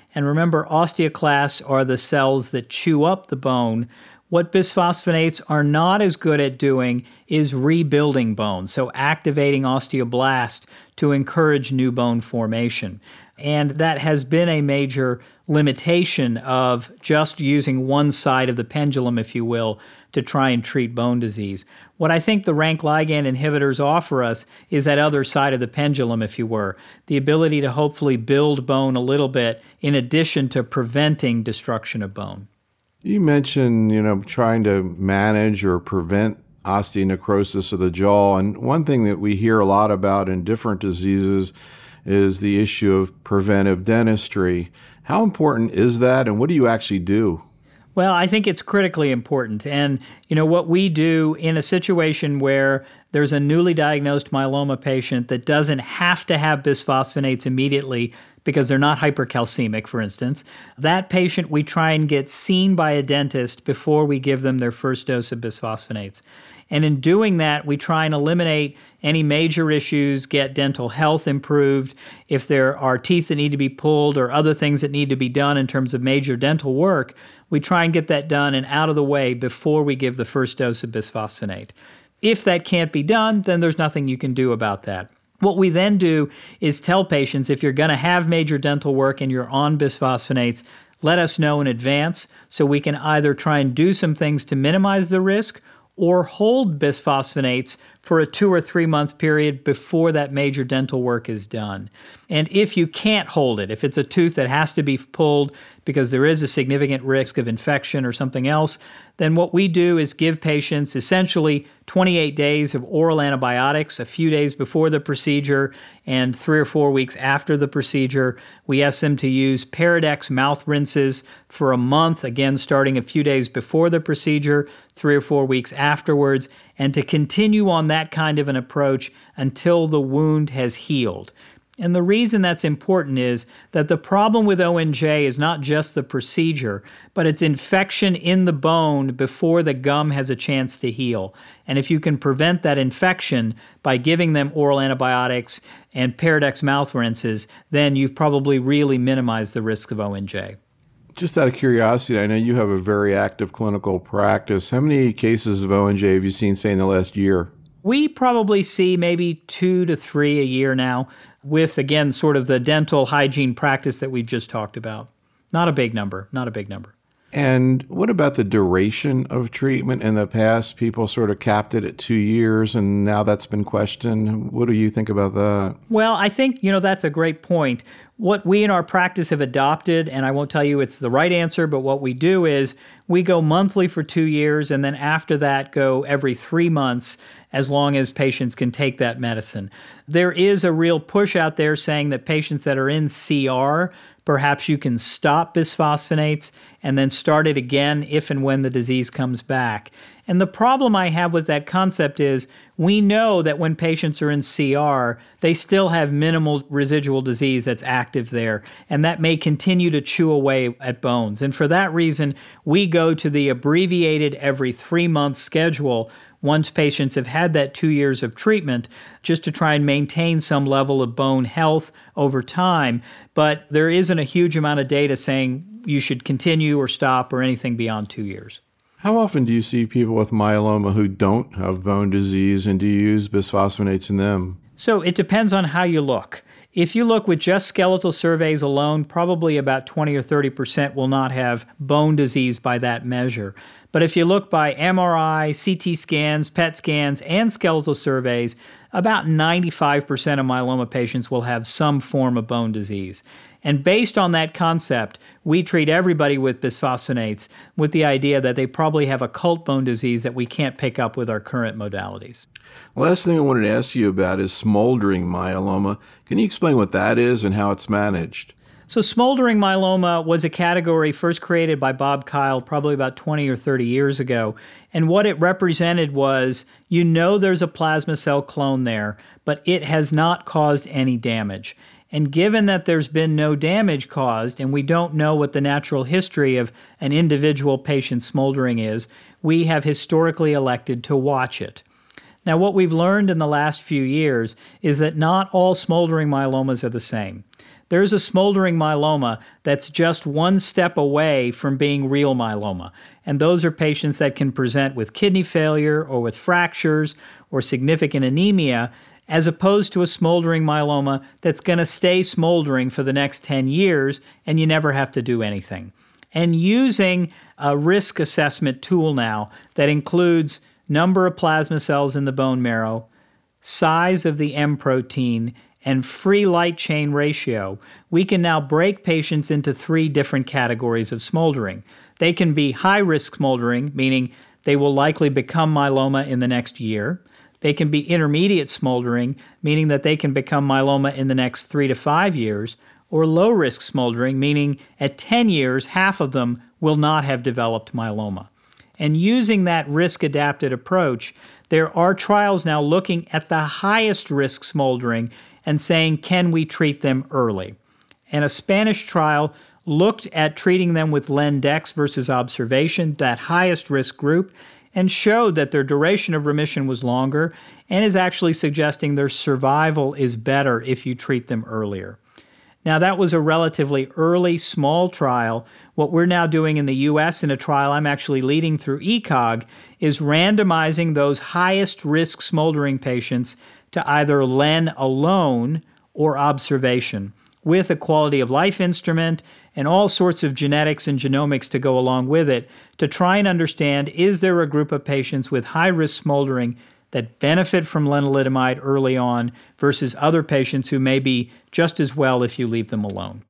And remember, osteoclasts are the cells that chew up the bone. What bisphosphonates are not as good at doing is rebuilding bone, so activating osteoblasts to encourage new bone formation. And that has been a major limitation of just using one side of the pendulum, if you will, to try and treat bone disease. What I think the rank ligand inhibitors offer us is that other side of the pendulum, if you were, the ability to hopefully build bone a little bit in addition to preventing destruction of bone. You mentioned, trying to manage or prevent osteonecrosis of the jaw. And one thing that we hear a lot about in different diseases is the issue of preventive dentistry. How important is that, and what do you actually do? Well, I think it's critically important. And, what we do in a situation where there's a newly diagnosed myeloma patient that doesn't have to have bisphosphonates immediately because they're not hypercalcemic, for instance, that patient we try and get seen by a dentist before we give them their first dose of bisphosphonates. And in doing that, we try and eliminate any major issues, get dental health improved. If there are teeth that need to be pulled or other things that need to be done in terms of major dental work, we try and get that done and out of the way before we give the first dose of bisphosphonate. If that can't be done, then there's nothing you can do about that. What we then do is tell patients, if you're going to have major dental work and you're on bisphosphonates, let us know in advance so we can either try and do some things to minimize the risk or hold bisphosphonates for a 2 or 3 month period before that major dental work is done. And if you can't hold it, if it's a tooth that has to be pulled because there is a significant risk of infection or something else, then what we do is give patients essentially 28 days of oral antibiotics, a few days before the procedure and 3 or 4 weeks after the procedure. We ask them to use Paradex mouth rinses for a month, again starting a few days before the procedure, 3 or 4 weeks afterwards, and to continue on that kind of an approach until the wound has healed. And the reason that's important is that the problem with ONJ is not just the procedure, but it's infection in the bone before the gum has a chance to heal. And if you can prevent that infection by giving them oral antibiotics and Paradex mouth rinses, then you've probably really minimized the risk of ONJ. Just out of curiosity, I know you have a very active clinical practice. How many cases of ONJ have you seen, say, in the last year? We probably see maybe 2 to 3 a year now with, again, sort of the dental hygiene practice that we just talked about. Not a big number. And what about the duration of treatment? In the past, people sort of capped it at 2 years, and now that's been questioned. What do you think about that? Well, I think, that's a great point. What we in our practice have adopted, and I won't tell you it's the right answer, but what we do is we go monthly for 2 years, and then after that go every 3 months, as long as patients can take that medicine. There is a real push out there saying that patients that are in CR, perhaps you can stop bisphosphonates and then start it again if and when the disease comes back. And the problem I have with that concept is we know that when patients are in CR, they still have minimal residual disease that's active there, and that may continue to chew away at bones. And for that reason, we go to the abbreviated every 3 month schedule once patients have had that 2 years of treatment, just to try and maintain some level of bone health over time. But there isn't a huge amount of data saying you should continue or stop or anything beyond 2 years. How often do you see people with myeloma who don't have bone disease, and do you use bisphosphonates in them? So it depends on how you look. If you look with just skeletal surveys alone, probably about 20 or 30% will not have bone disease by that measure. But if you look by MRI, CT scans, PET scans, and skeletal surveys, about 95% of myeloma patients will have some form of bone disease. And based on that concept, we treat everybody with bisphosphonates with the idea that they probably have occult bone disease that we can't pick up with our current modalities. Last thing I wanted to ask you about is smoldering myeloma. Can you explain what that is and how it's managed? So smoldering myeloma was a category first created by Bob Kyle probably about 20 or 30 years ago. And what it represented was, there's a plasma cell clone there, but it has not caused any damage. And given that there's been no damage caused, and we don't know what the natural history of an individual patient's smoldering is, we have historically elected to watch it. Now, what we've learned in the last few years is that not all smoldering myelomas are the same. There's a smoldering myeloma that's just one step away from being real myeloma, and those are patients that can present with kidney failure or with fractures or significant anemia, as opposed to a smoldering myeloma that's going to stay smoldering for the next 10 years and you never have to do anything. And using a risk assessment tool now that includes number of plasma cells in the bone marrow, size of the M protein, and free light chain ratio, we can now break patients into 3 different categories of smoldering. They can be high-risk smoldering, meaning they will likely become myeloma in the next year. They can be intermediate smoldering, meaning that they can become myeloma in the next 3 to 5 years, or low-risk smoldering, meaning at 10 years, half of them will not have developed myeloma. And using that risk-adapted approach, there are trials now looking at the highest risk smoldering and saying, can we treat them early? And a Spanish trial looked at treating them with Len-Dex versus observation, that highest risk group, and showed that their duration of remission was longer and is actually suggesting their survival is better if you treat them earlier. Now, that was a relatively early, small trial. What we're now doing in the U.S. in a trial I'm actually leading through ECOG is randomizing those highest risk smoldering patients to either Len alone or observation, with a quality of life instrument and all sorts of genetics and genomics to go along with it, to try and understand, is there a group of patients with high-risk smoldering that benefit from lenalidomide early on versus other patients who may be just as well if you leave them alone.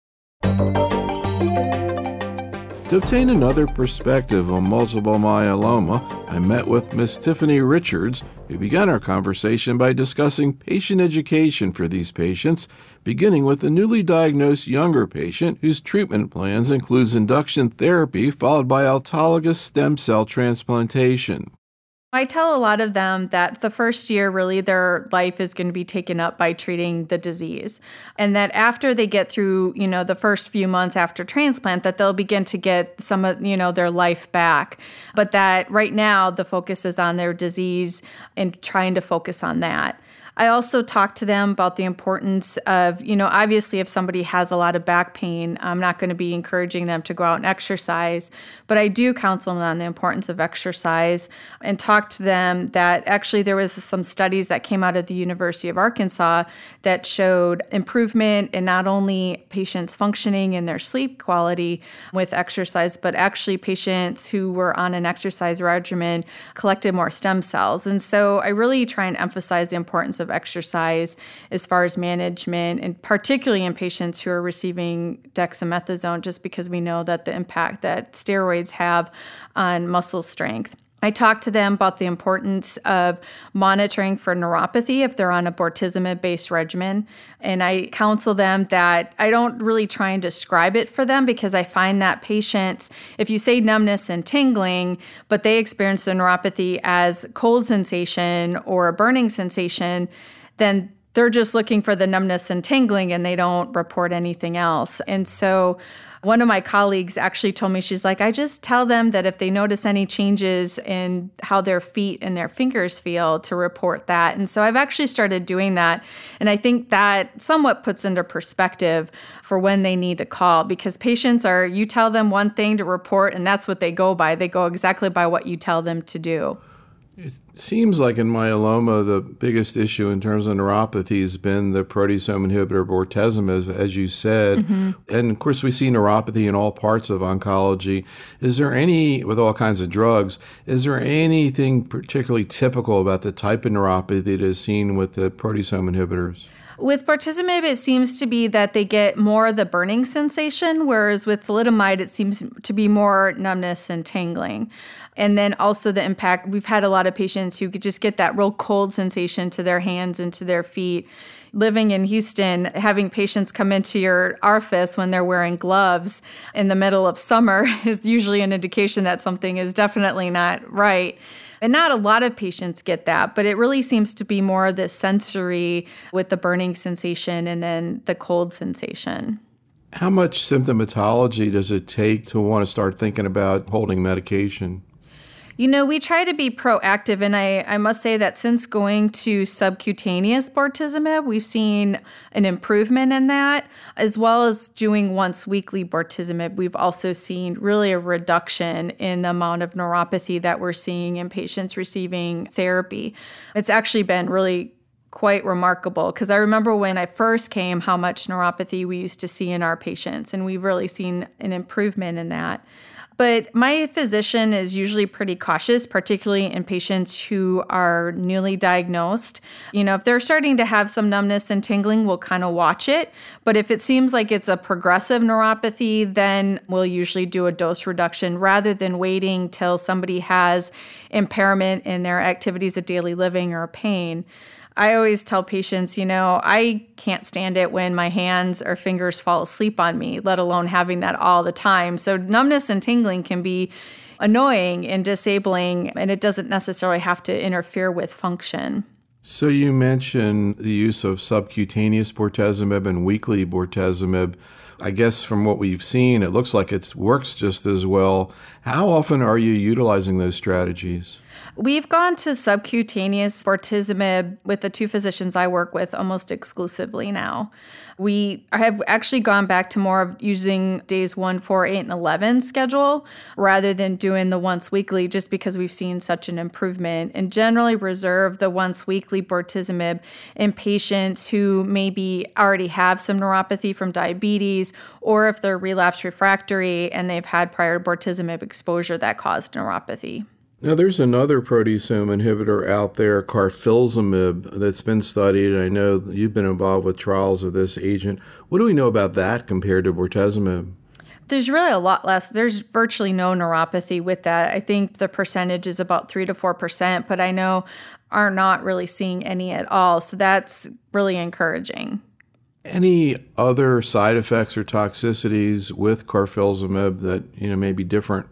To obtain another perspective on multiple myeloma, I met with Ms. Tiffany Richards, who began our conversation by discussing patient education for these patients, beginning with a newly diagnosed younger patient whose treatment plans includes induction therapy followed by autologous stem cell transplantation. I tell a lot of them that the first year, really, their life is going to be taken up by treating the disease. And that after they get through, the first few months after transplant, that they'll begin to get some of, their life back. But that right now, the focus is on their disease and trying to focus on that. I also talk to them about the importance of, obviously if somebody has a lot of back pain, I'm not going to be encouraging them to go out and exercise, but I do counsel them on the importance of exercise and talk to them that actually there was some studies that came out of the University of Arkansas that showed improvement in not only patients functioning in their sleep quality with exercise, but actually patients who were on an exercise regimen collected more stem cells. And so I really try and emphasize the importance of exercise as far as management, and particularly in patients who are receiving dexamethasone, just because we know that the impact that steroids have on muscle strength. I talk to them about the importance of monitoring for neuropathy if they're on a bortezomib-based regimen. And I counsel them that I don't really try and describe it for them, because I find that patients, if you say numbness and tingling, but they experience the neuropathy as cold sensation or a burning sensation, then they're just looking for the numbness and tingling and they don't report anything else. And so one of my colleagues actually told me, she's like, I just tell them that if they notice any changes in how their feet and their fingers feel, to report that. And so I've actually started doing that. And I think that somewhat puts into perspective for when they need to call, because patients are, you tell them one thing to report and that's what they go by. They go exactly by what you tell them to do. It seems like in myeloma, the biggest issue in terms of neuropathy has been the proteasome inhibitor bortezomib, as you said. Mm-hmm. And, of course, we see neuropathy in all parts of oncology. Is there with all kinds of drugs, is there anything particularly typical about the type of neuropathy that is seen with the proteasome inhibitors? With bortezomib, it seems to be that they get more of the burning sensation, whereas with thalidomide, it seems to be more numbness and tingling. And then also the impact, we've had a lot of patients who could just get that real cold sensation to their hands and to their feet. Living in Houston, having patients come into your office when they're wearing gloves in the middle of summer is usually an indication that something is definitely not right. And not a lot of patients get that, but it really seems to be more of the sensory with the burning sensation and then the cold sensation. How much symptomatology does it take to want to start thinking about holding medication? We try to be proactive, and I must say that since going to subcutaneous bortezomib, we've seen an improvement in that, as well as doing once weekly bortezomib. We've also seen really a reduction in the amount of neuropathy that we're seeing in patients receiving therapy. It's actually been really quite remarkable, because I remember when I first came how much neuropathy we used to see in our patients, and we've really seen an improvement in that. But my physician is usually pretty cautious, particularly in patients who are newly diagnosed. If they're starting to have some numbness and tingling, we'll kind of watch it. But if it seems like it's a progressive neuropathy, then we'll usually do a dose reduction rather than waiting till somebody has impairment in their activities of daily living or pain. I always tell patients, I can't stand it when my hands or fingers fall asleep on me, let alone having that all the time. So numbness and tingling can be annoying and disabling, and it doesn't necessarily have to interfere with function. So you mentioned the use of subcutaneous bortezomib and weekly bortezomib. I guess from what we've seen, it looks like it works just as well. How often are you utilizing those strategies? We've gone to subcutaneous bortezomib with the two physicians I work with almost exclusively now. We have actually gone back to more of using days 1, 4, 8, and 11 schedule rather than doing the once weekly, just because we've seen such an improvement, and generally reserve the once weekly bortezomib in patients who maybe already have some neuropathy from diabetes, or if they're relapse refractory and they've had prior bortezomib exposure that caused neuropathy. Now, there's another proteasome inhibitor out there, carfilzomib, that's been studied. I know you've been involved with trials of this agent. What do we know about that compared to bortezomib? There's really a lot less. There's virtually no neuropathy with that. I think the percentage is about 3 to 4%, but I know are not really seeing any at all. So that's really encouraging. Any other side effects or toxicities with carfilzomib that may be different?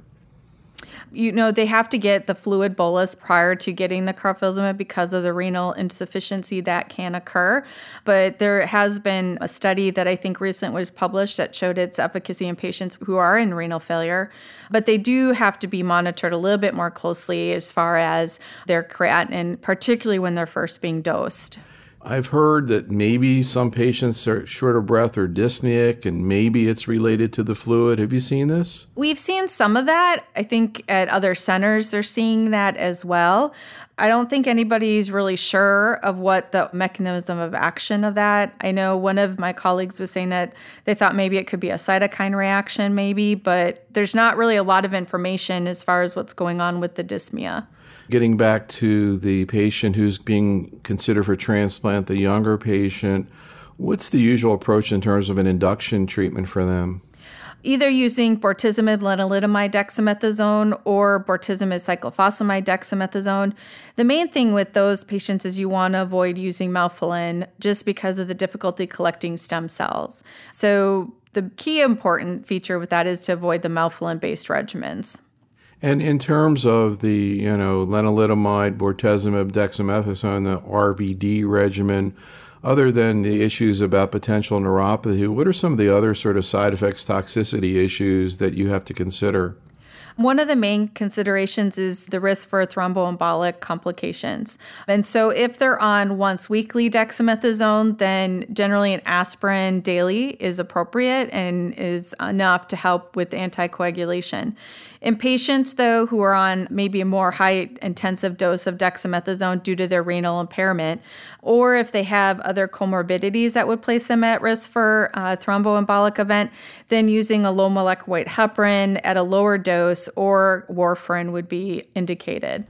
They have to get the fluid bolus prior to getting the carfilzomib because of the renal insufficiency that can occur. But there has been a study that I think recently was published that showed its efficacy in patients who are in renal failure. But they do have to be monitored a little bit more closely as far as their creatinine, particularly when they're first being dosed. I've heard that maybe some patients are short of breath or dyspneic, and maybe it's related to the fluid. Have you seen this? We've seen some of that. I think at other centers they're seeing that as well. I don't think anybody's really sure of what the mechanism of action of that. I know one of my colleagues was saying that they thought maybe it could be a cytokine reaction maybe, but there's not really a lot of information as far as what's going on with the dyspnea. Getting back to the patient who's being considered for transplant, the younger patient, what's the usual approach in terms of an induction treatment for them? Either using bortezomib, lenalidomide, dexamethasone, or bortezomib, cyclophosphamide, dexamethasone. The main thing with those patients is you want to avoid using melphalan just because of the difficulty collecting stem cells. So the key important feature with that is to avoid the melphalan-based regimens. And in terms of the, lenalidomide, bortezomib, dexamethasone, the RVD regimen, other than the issues about potential neuropathy, what are some of the other sort of side effects, toxicity issues that you have to consider? One of the main considerations is the risk for thromboembolic complications. And so if they're on once weekly dexamethasone, then generally an aspirin daily is appropriate and is enough to help with anticoagulation. In patients, though, who are on maybe a more high intensive dose of dexamethasone due to their renal impairment, or if they have other comorbidities that would place them at risk for a thromboembolic event, then using a low molecular weight heparin at a lower dose or warfarin would be indicated.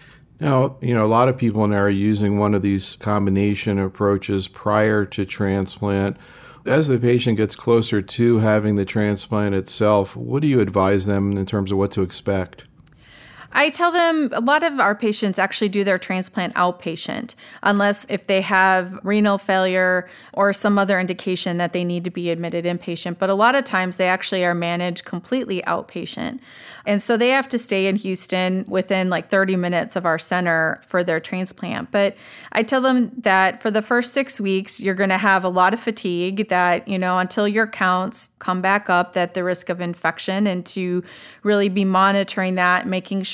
Now, a lot of people now are using one of these combination approaches prior to transplant. As the patient gets closer to having the transplant itself, what do you advise them in terms of what to expect? I tell them a lot of our patients actually do their transplant outpatient, unless if they have renal failure or some other indication that they need to be admitted inpatient. But a lot of times they actually are managed completely outpatient. And so they have to stay in Houston within 30 minutes of our center for their transplant. But I tell them that for the first 6 weeks, you're going to have a lot of fatigue, that, until your counts come back up, that the risk of infection, and to really be monitoring that, making sure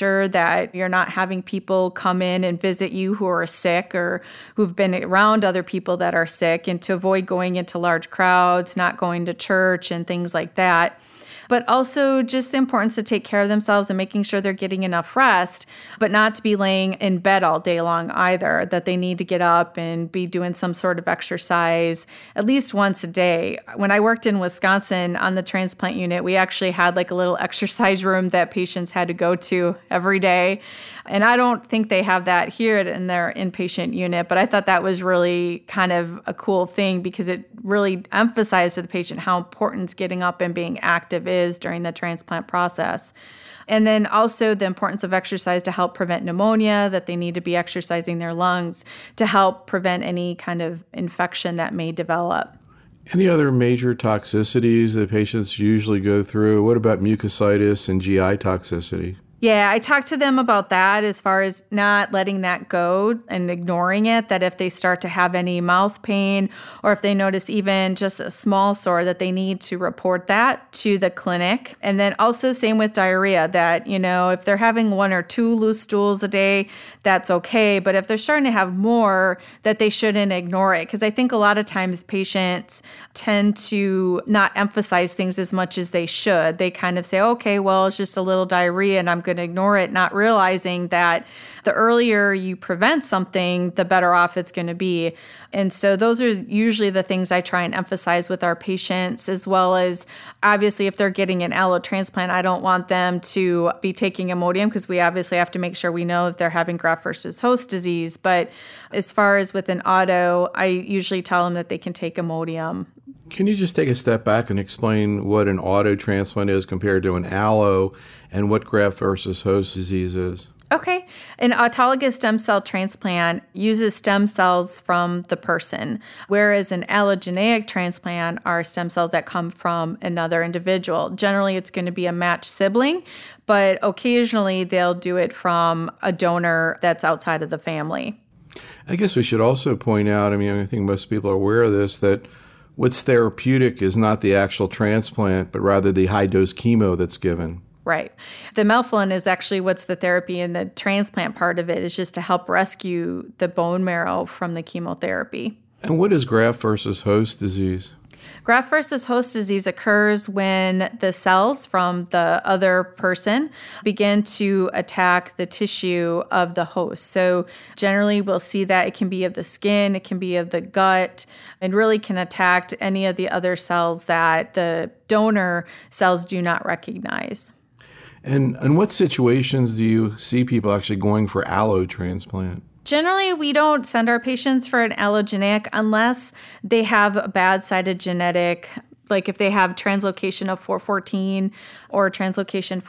sure that you're not having people come in and visit you who are sick or who've been around other people that are sick, and to avoid going into large crowds, not going to church and things like that. But also just the importance to take care of themselves and making sure they're getting enough rest, but not to be laying in bed all day long either, that they need to get up and be doing some sort of exercise at least once a day. When I worked in Wisconsin on the transplant unit, we actually had like a little exercise room that patients had to go to every day. And I don't think they have that here in their inpatient unit, but I thought that was really kind of a cool thing because it really emphasized to the patient how important getting up and being active is during the transplant process. And then also the importance of exercise to help prevent pneumonia, that they need to be exercising their lungs to help prevent any kind of infection that may develop. Any other major toxicities that patients usually go through? What about mucositis and GI toxicity? Yeah, I talked to them about that as far as not letting that go and ignoring it, that if they start to have any mouth pain or if they notice even just a small sore, that they need to report that to the clinic. And then also same with diarrhea, that, if they're having 1 or 2 loose stools a day, that's okay. But if they're starting to have more, that they shouldn't ignore it. Because I think a lot of times patients tend to not emphasize things as much as they should. They kind of say, okay, well, it's just a little diarrhea and I'm going to ignore it, not realizing that the earlier you prevent something, the better off it's going to be. And so those are usually the things I try and emphasize with our patients, as well as obviously if they're getting an allotransplant, I don't want them to be taking Imodium because we obviously have to make sure we know if they're having graft versus host disease. But as far as with an auto, I usually tell them that they can take Imodium. Can you just take a step back and explain what an auto transplant is compared to an allo and what graft versus host disease is? Okay. An autologous stem cell transplant uses stem cells from the person, whereas an allogeneic transplant are stem cells that come from another individual. Generally, it's going to be a matched sibling, but occasionally they'll do it from a donor that's outside of the family. I guess we should also point out, I think most people are aware of this, that what's therapeutic is not the actual transplant, but rather the high-dose chemo that's given. Right. The melphalan is actually what's the therapy, and the transplant part of it is just to help rescue the bone marrow from the chemotherapy. And what is graft versus host disease? Graft versus host disease occurs when the cells from the other person begin to attack the tissue of the host. So generally we'll see that it can be of the skin, it can be of the gut, and really can attack any of the other cells that the donor cells do not recognize. And in what situations do you see people actually going for allotransplant? Generally, we don't send our patients for an allogeneic unless they have a bad cytogenetic, like if they have translocation of 414 or translocation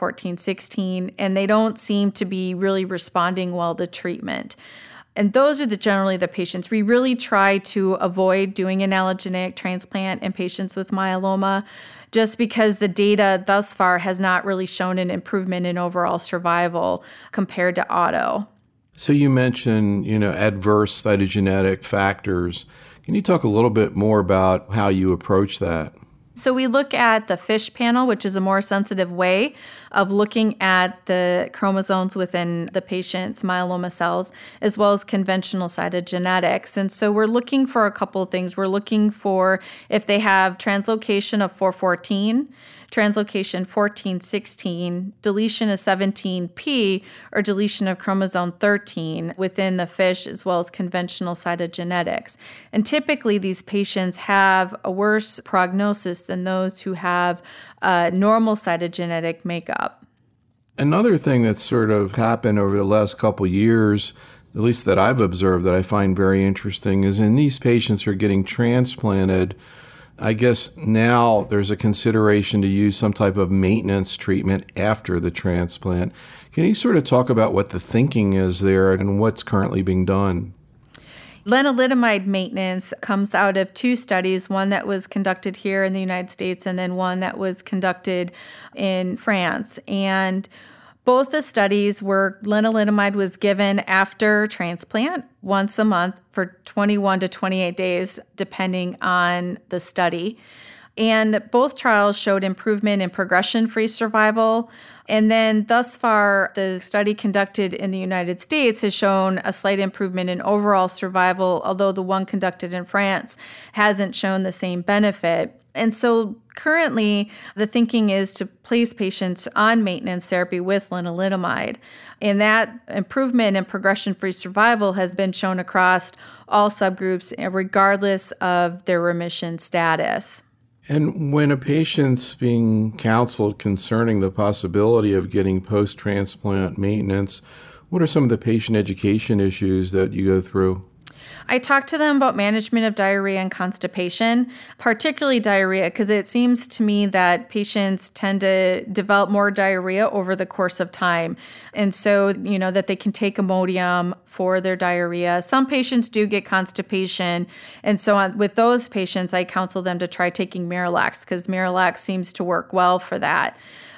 1416, and they don't seem to be really responding well to treatment. And those are generally the patients. We really try to avoid doing an allogeneic transplant in patients with myeloma, just because the data thus far has not really shown an improvement in overall survival compared to auto. So you mentioned, adverse cytogenetic factors. Can you talk a little bit more about how you approach that? So we look at the FISH panel, which is a more sensitive way of looking at the chromosomes within the patient's myeloma cells, as well as conventional cytogenetics. And so we're looking for a couple of things. We're looking for if they have translocation of 414, translocation 1416, deletion of 17p, or deletion of chromosome 13 within the FISH, as well as conventional cytogenetics. And typically these patients have a worse prognosis than those who have a normal cytogenetic makeup. Another thing that's sort of happened over the last couple of years, at least that I've observed that I find very interesting, is in these patients who are getting transplanted, I guess now there's a consideration to use some type of maintenance treatment after the transplant. Can you sort of talk about what the thinking is there and what's currently being done? Lenalidomide maintenance comes out of 2 studies, one that was conducted here in the United States and then one that was conducted in France. And both the studies were lenalidomide was given after transplant once a month for 21 to 28 days, depending on the study. And both trials showed improvement in progression-free survival. And then thus far, the study conducted in the United States has shown a slight improvement in overall survival, although the one conducted in France hasn't shown the same benefit. And so currently, the thinking is to place patients on maintenance therapy with lenalidomide. And that improvement in progression-free survival has been shown across all subgroups, regardless of their remission status. And when a patient's being counseled concerning the possibility of getting post-transplant maintenance, what are some of the patient education issues that you go through? I talk to them about management of diarrhea and constipation, particularly diarrhea, because it seems to me that patients tend to develop more diarrhea over the course of time. And so, that they can take Imodium for their diarrhea. Some patients do get constipation. And so with those patients, I counsel them to try taking Miralax because Miralax seems to work well for that.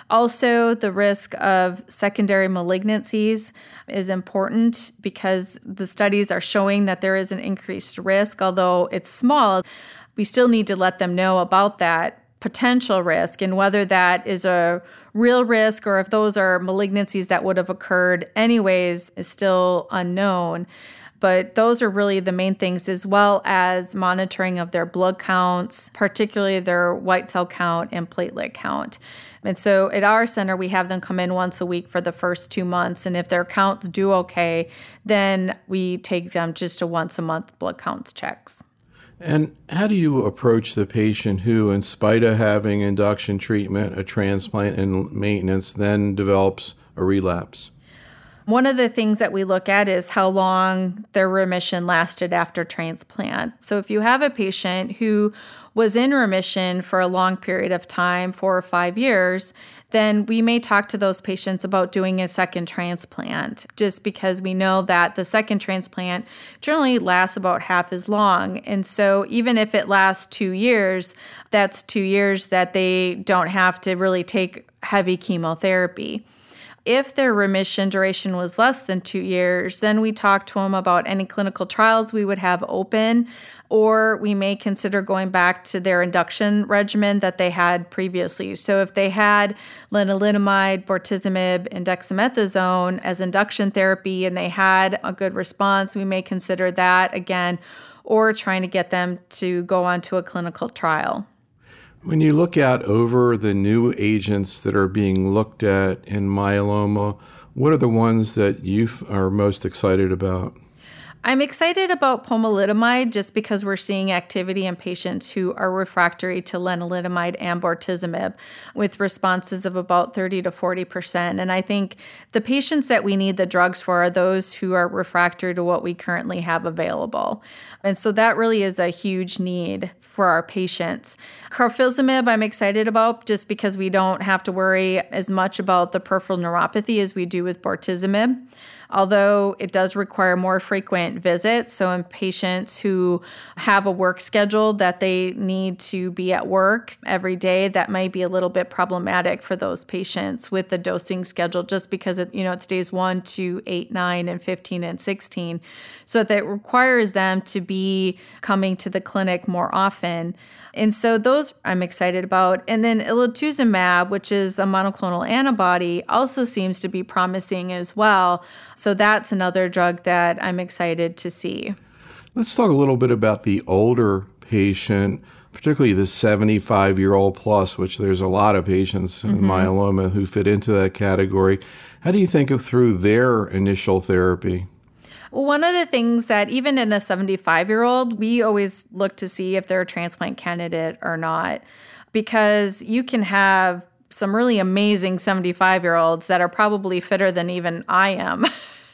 Also, the risk of secondary malignancies is important because the studies are showing that there is an increased risk, although it's small. We still need to let them know about that potential risk and whether that is a real risk or if those are malignancies that would have occurred anyways is still unknown. But those are really the main things, as well as monitoring of their blood counts, particularly their white cell count and platelet count. And so at our center, we have them come in once a week for the first 2 months. And if their counts do okay, then we take them just to once a month blood counts checks. And how do you approach the patient who, in spite of having induction treatment, a transplant, and maintenance, then develops a relapse? One of the things that we look at is how long their remission lasted after transplant. So if you have a patient who was in remission for a long period of time, 4 or 5 years, then we may talk to those patients about doing a second transplant, just because we know that the second transplant generally lasts about half as long. And so even if it lasts 2 years, that's 2 years that they don't have to really take heavy chemotherapy. If their remission duration was less than 2 years, then we talk to them about any clinical trials we would have open, or we may consider going back to their induction regimen that they had previously. So if they had lenalidomide, bortezomib, and dexamethasone as induction therapy and they had a good response, we may consider that again, or trying to get them to go on to a clinical trial. When you look out over the new agents that are being looked at in myeloma, what are the ones that you are most excited about? I'm excited about pomalidomide just because we're seeing activity in patients who are refractory to lenalidomide and bortezomib with responses of about 30 to 40%. And I think the patients that we need the drugs for are those who are refractory to what we currently have available. And so that really is a huge need for our patients. Carfilzomib I'm excited about just because we don't have to worry as much about the peripheral neuropathy as we do with bortezomib, although it does require more frequent visits. So in patients who have a work schedule that they need to be at work every day, that might be a little bit problematic for those patients with the dosing schedule just because it's days 1 to 8, 9, and 15, and 16. So that requires them to be coming to the clinic more often. And so those I'm excited about. And then elotuzumab, which is a monoclonal antibody, also seems to be promising as well. So that's another drug that I'm excited to see. Let's talk a little bit about the older patient, particularly the 75-year-old plus, which there's a lot of patients in myeloma who fit into that category. How do you think of through their initial therapy? Well, one of the things that even in a 75-year-old, we always look to see if they're a transplant candidate or not, because you can have some really amazing 75-year-olds that are probably fitter than even I am.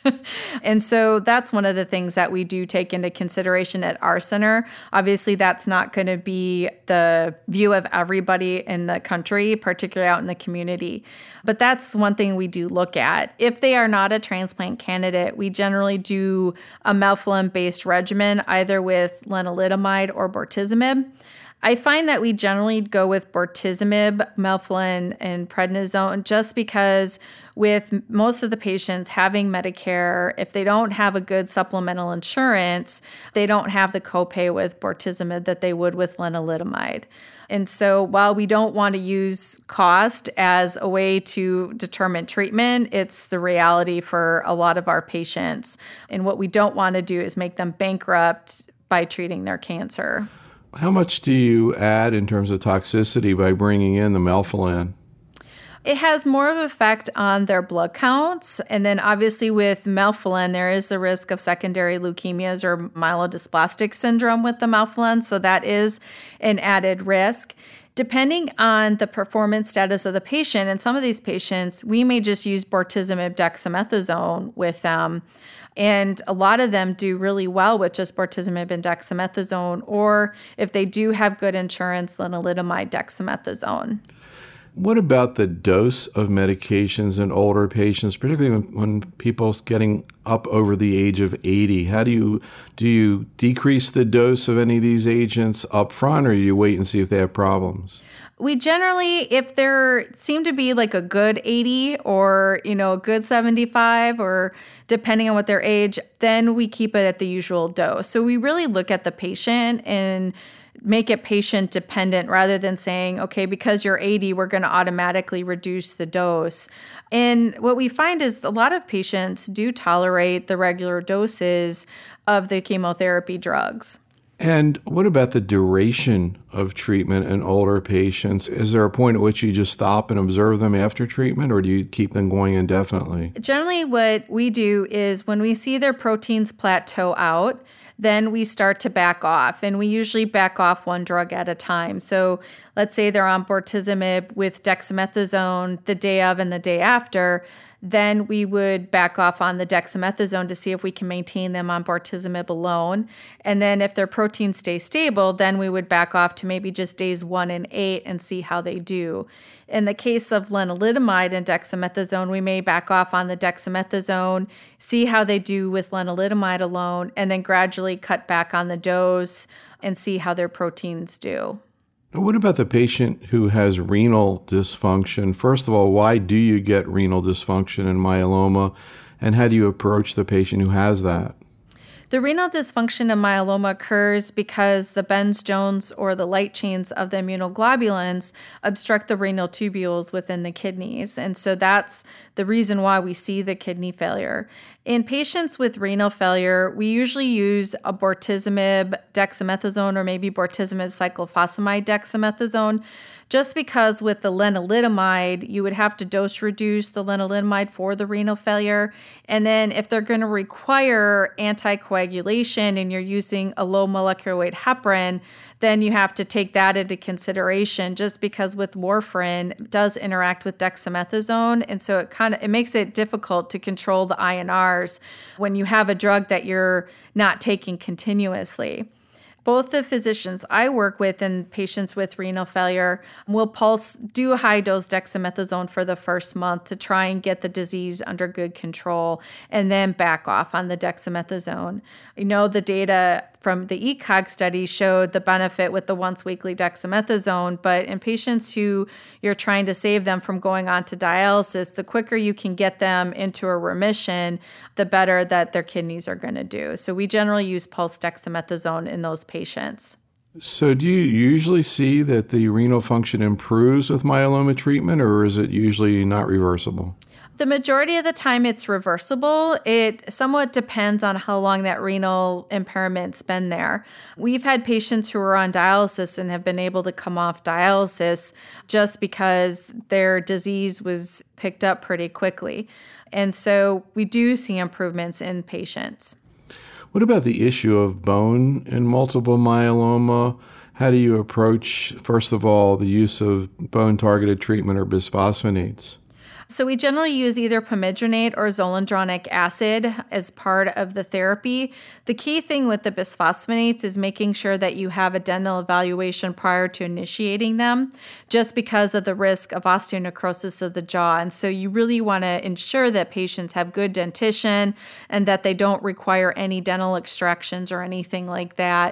And so that's one of the things that we do take into consideration at our center. Obviously, that's not going to be the view of everybody in the country, particularly out in the community. But that's one thing we do look at. If they are not a transplant candidate, we generally do a melphalan-based regimen, either with lenalidomide or bortezomib. I find that we generally go with bortezomib, melphalan, and prednisone just because with most of the patients having Medicare, if they don't have a good supplemental insurance, they don't have the copay with bortezomib that they would with lenalidomide. And so while we don't want to use cost as a way to determine treatment, it's the reality for a lot of our patients. And what we don't want to do is make them bankrupt by treating their cancer. How much do you add in terms of toxicity by bringing in the melphalan? It has more of an effect on their blood counts. And then obviously with melphalan, there is the risk of secondary leukemias or myelodysplastic syndrome with the melphalan. So that is an added risk. Depending on the performance status of the patient, and some of these patients, we may just use bortezomib dexamethasone with them. And a lot of them do really well with just bortezomib and dexamethasone, or if they do have good insurance, lenalidomide dexamethasone. What about the dose of medications in older patients, particularly when people getting up over the age of 80? How do you decrease the dose of any of these agents up front, or do you wait and see if they have problems? We generally, if there seem to be like a good 80 or, a good 75, or depending on what their age, then we keep it at the usual dose. So we really look at the patient and make it patient dependent rather than saying, okay, because you're 80, we're going to automatically reduce the dose. And what we find is a lot of patients do tolerate the regular doses of the chemotherapy drugs. And what about the duration of treatment in older patients? Is there a point at which you just stop and observe them after treatment, or do you keep them going indefinitely? Generally, what we do is when we see their proteins plateau out, then we start to back off. And we usually back off one drug at a time. So let's say they're on bortezomib with dexamethasone the day of and the day after, then we would back off on the dexamethasone to see if we can maintain them on bortezomib alone. And then if their proteins stay stable, then we would back off to maybe just days 1 and 8 and see how they do. In the case of lenalidomide and dexamethasone, we may back off on the dexamethasone, see how they do with lenalidomide alone, and then gradually cut back on the dose and see how their proteins do. What about the patient who has renal dysfunction? First of all, why do you get renal dysfunction in myeloma, and how do you approach the patient who has that? The renal dysfunction in myeloma occurs because the Bence-Jones or the light chains of the immunoglobulins obstruct the renal tubules within the kidneys. And so that's the reason why we see the kidney failure. In patients with renal failure, we usually use a bortezomib dexamethasone or maybe bortezomib cyclophosphamide dexamethasone, just because with the lenalidomide, you would have to dose reduce the lenalidomide for the renal failure. And then if they're going to require anticoagulation and you're using a low molecular weight heparin, then you have to take that into consideration, just because with warfarin it does interact with dexamethasone. And so it makes it difficult to control the INRs when you have a drug that you're not taking continuously. Both the physicians I work with and patients with renal failure will do a high-dose dexamethasone for the first month to try and get the disease under good control, and then back off on the dexamethasone. The data from the ECOG study showed the benefit with the once-weekly dexamethasone, but in patients who you're trying to save them from going on to dialysis, the quicker you can get them into a remission, the better that their kidneys are going to do. So we generally use pulse dexamethasone in those patients. So do you usually see that the renal function improves with myeloma treatment, or is it usually not reversible? The majority of the time it's reversible. It somewhat depends on how long that renal impairment's been there. We've had patients who are on dialysis and have been able to come off dialysis just because their disease was picked up pretty quickly. And so we do see improvements in patients. What about the issue of bone in multiple myeloma? How do you approach, first of all, the use of bone-targeted treatment or bisphosphonates? So we generally use either pamidronate or zoledronic acid as part of the therapy. The key thing with the bisphosphonates is making sure that you have a dental evaluation prior to initiating them, just because of the risk of osteonecrosis of the jaw. And so you really want to ensure that patients have good dentition and that they don't require any dental extractions or anything like that.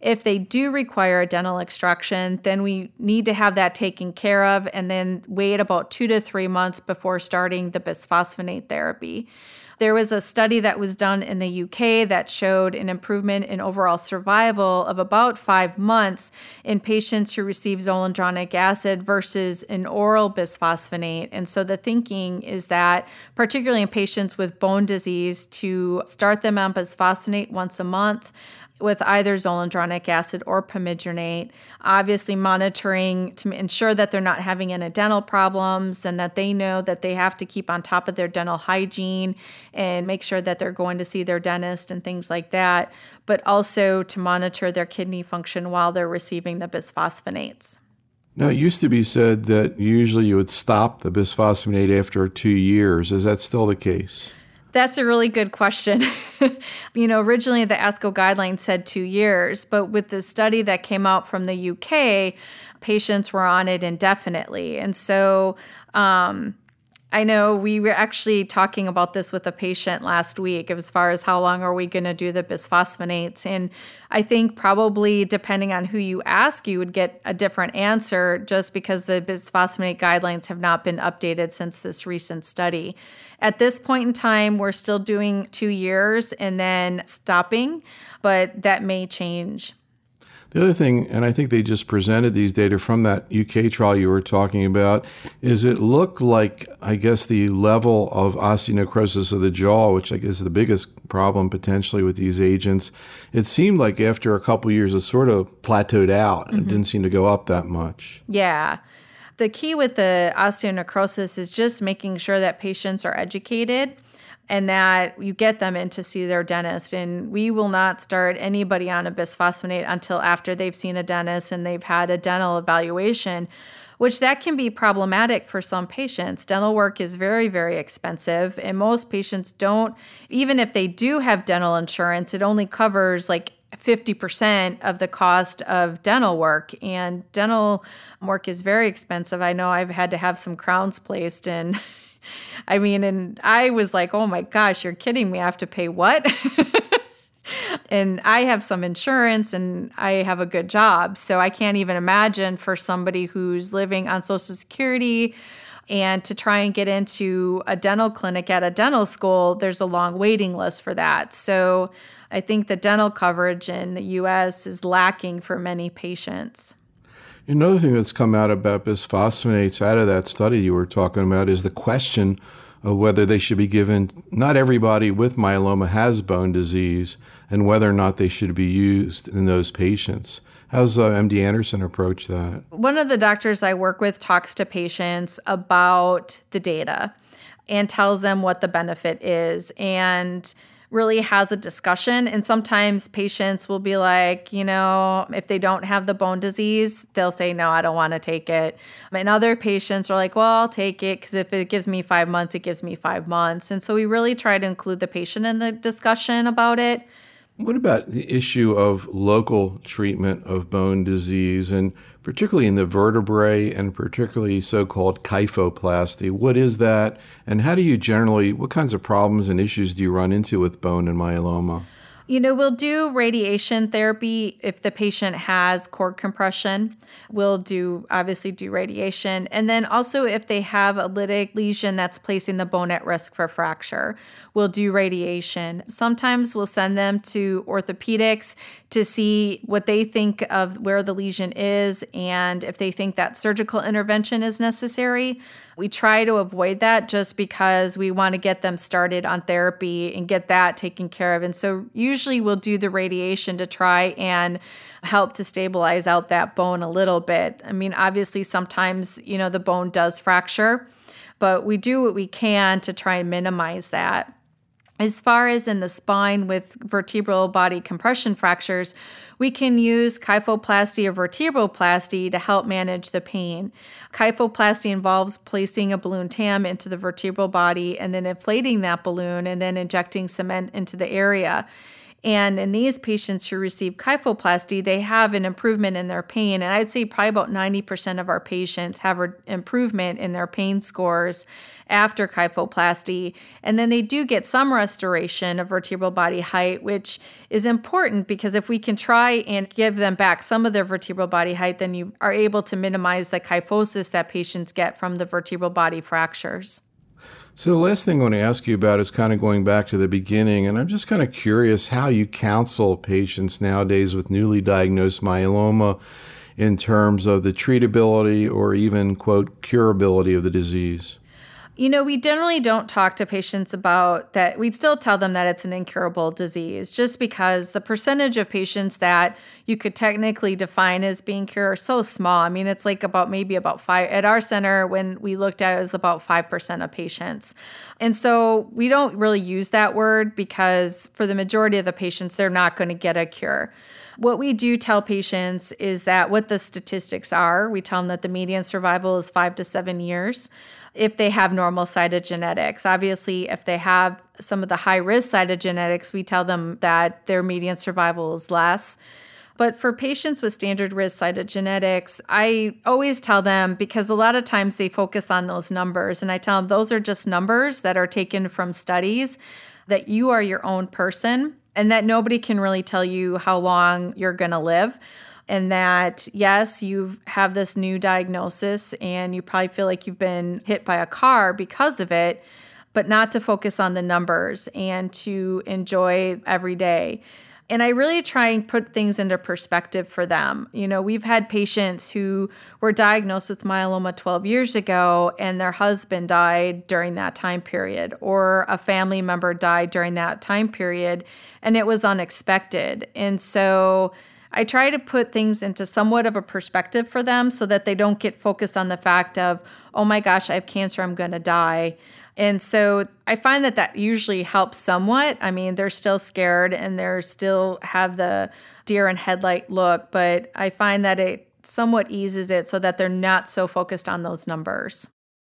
If they do require a dental extraction, then we need to have that taken care of and then wait about 2 to 3 months before starting the bisphosphonate therapy. There was a study that was done in the UK that showed an improvement in overall survival of about 5 months in patients who receive zoledronic acid versus an oral bisphosphonate. And so the thinking is that, particularly in patients with bone disease, to start them on bisphosphonate once a month with either zoledronic acid or pamidronate, obviously monitoring to ensure that they're not having any dental problems and that they know that they have to keep on top of their dental hygiene and make sure that they're going to see their dentist and things like that, but also to monitor their kidney function while they're receiving the bisphosphonates. Now, it used to be said that usually you would stop the bisphosphonate after 2 years. Is that still the case? That's a really good question. Originally the ASCO guidelines said 2 years, but with the study that came out from the UK, patients were on it indefinitely. And so I know we were actually talking about this with a patient last week as far as how long are we going to do the bisphosphonates. And I think probably depending on who you ask, you would get a different answer just because the bisphosphonate guidelines have not been updated since this recent study. At this point in time, we're still doing 2 years and then stopping, but that may change. The other thing, and I think they just presented these data from that UK trial you were talking about, is it looked like, I guess, the level of osteonecrosis of the jaw, which I guess is the biggest problem potentially with these agents, it seemed like after a couple of years it sort of plateaued out and didn't seem to go up that much. Yeah. The key with the osteonecrosis is just making sure that patients are educated and that you get them in to see their dentist. And we will not start anybody on a bisphosphonate until after they've seen a dentist and they've had a dental evaluation, which that can be problematic for some patients. Dental work is very, very expensive, and most patients don't, even if they do have dental insurance, it only covers like 50% of the cost of dental work, and dental work is very expensive. I know I've had to have some crowns placed, and and I was like, oh my gosh, you're kidding me. I have to pay what? And I have some insurance and I have a good job. So I can't even imagine for somebody who's living on Social Security and to try and get into a dental clinic at a dental school, there's a long waiting list for that. So I think the dental coverage in the U.S. is lacking for many patients. Another thing that's come out about bisphosphonates out of that study you were talking about is the question of whether they should be given. Not everybody with myeloma has bone disease, and whether or not they should be used in those patients. How's MD Anderson approach that? One of the doctors I work with talks to patients about the data and tells them what the benefit is and really has a discussion. And sometimes patients will be like, if they don't have the bone disease, they'll say, no, I don't want to take it. And other patients are like, well, I'll take it because if it gives me 5 months, it gives me 5 months. And so we really try to include the patient in the discussion about it. What about the issue of local treatment of bone disease, and particularly in the vertebrae and particularly so-called kyphoplasty? What is that, and how do you what kinds of problems and issues do you run into with bone and myeloma? We'll do radiation therapy if the patient has cord compression. We'll obviously do radiation. And then also if they have a lytic lesion that's placing the bone at risk for fracture, we'll do radiation. Sometimes we'll send them to orthopedics to see what they think of where the lesion is and if they think that surgical intervention is necessary. We try to avoid that just because we want to get them started on therapy and get that taken care of. And so usually we'll do the radiation to try and help to stabilize out that bone a little bit. Obviously sometimes, the bone does fracture, but we do what we can to try and minimize that. As far as in the spine with vertebral body compression fractures, we can use kyphoplasty or vertebroplasty to help manage the pain. Kyphoplasty involves placing a balloon TAM into the vertebral body and then inflating that balloon and then injecting cement into the area. And in these patients who receive kyphoplasty, they have an improvement in their pain. And I'd say probably about 90% of our patients have an improvement in their pain scores after kyphoplasty. And then they do get some restoration of vertebral body height, which is important because if we can try and give them back some of their vertebral body height, then you are able to minimize the kyphosis that patients get from the vertebral body fractures. So the last thing I want to ask you about is kind of going back to the beginning, and I'm just kind of curious how you counsel patients nowadays with newly diagnosed myeloma in terms of the treatability or even, quote, curability of the disease. We generally don't talk to patients about that. We still tell them that it's an incurable disease just because the percentage of patients that you could technically define as being cured are so small. I mean, it's like maybe about 5. At our center, when we looked at it, it was about 5% of patients. And so we don't really use that word because for the majority of the patients, they're not going to get a cure. What we do tell patients is that what the statistics are. We tell them that the median survival is 5 to 7 years if they have normal cytogenetics. Obviously, if they have some of the high-risk cytogenetics, we tell them that their median survival is less. But for patients with standard risk cytogenetics, I always tell them, because a lot of times they focus on those numbers, and I tell them those are just numbers that are taken from studies, that you are your own person, and that nobody can really tell you how long you're going to live. And that, yes, you have this new diagnosis and you probably feel like you've been hit by a car because of it, but not to focus on the numbers and to enjoy every day. And I really try and put things into perspective for them. We've had patients who were diagnosed with myeloma 12 years ago and their husband died during that time period, or a family member died during that time period, and it was unexpected. And so I try to put things into somewhat of a perspective for them so that they don't get focused on the fact of, oh my gosh, I have cancer, I'm going to die. And so I find that usually helps somewhat. I mean, they're still scared and they're still have the deer in headlight look, but I find that it somewhat eases it so that they're not so focused on those numbers.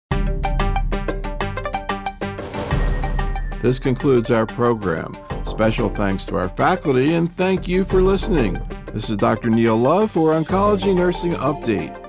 This concludes our program. Special thanks to our faculty, and thank you for listening. This is Dr. Neil Love for Oncology Nursing Update.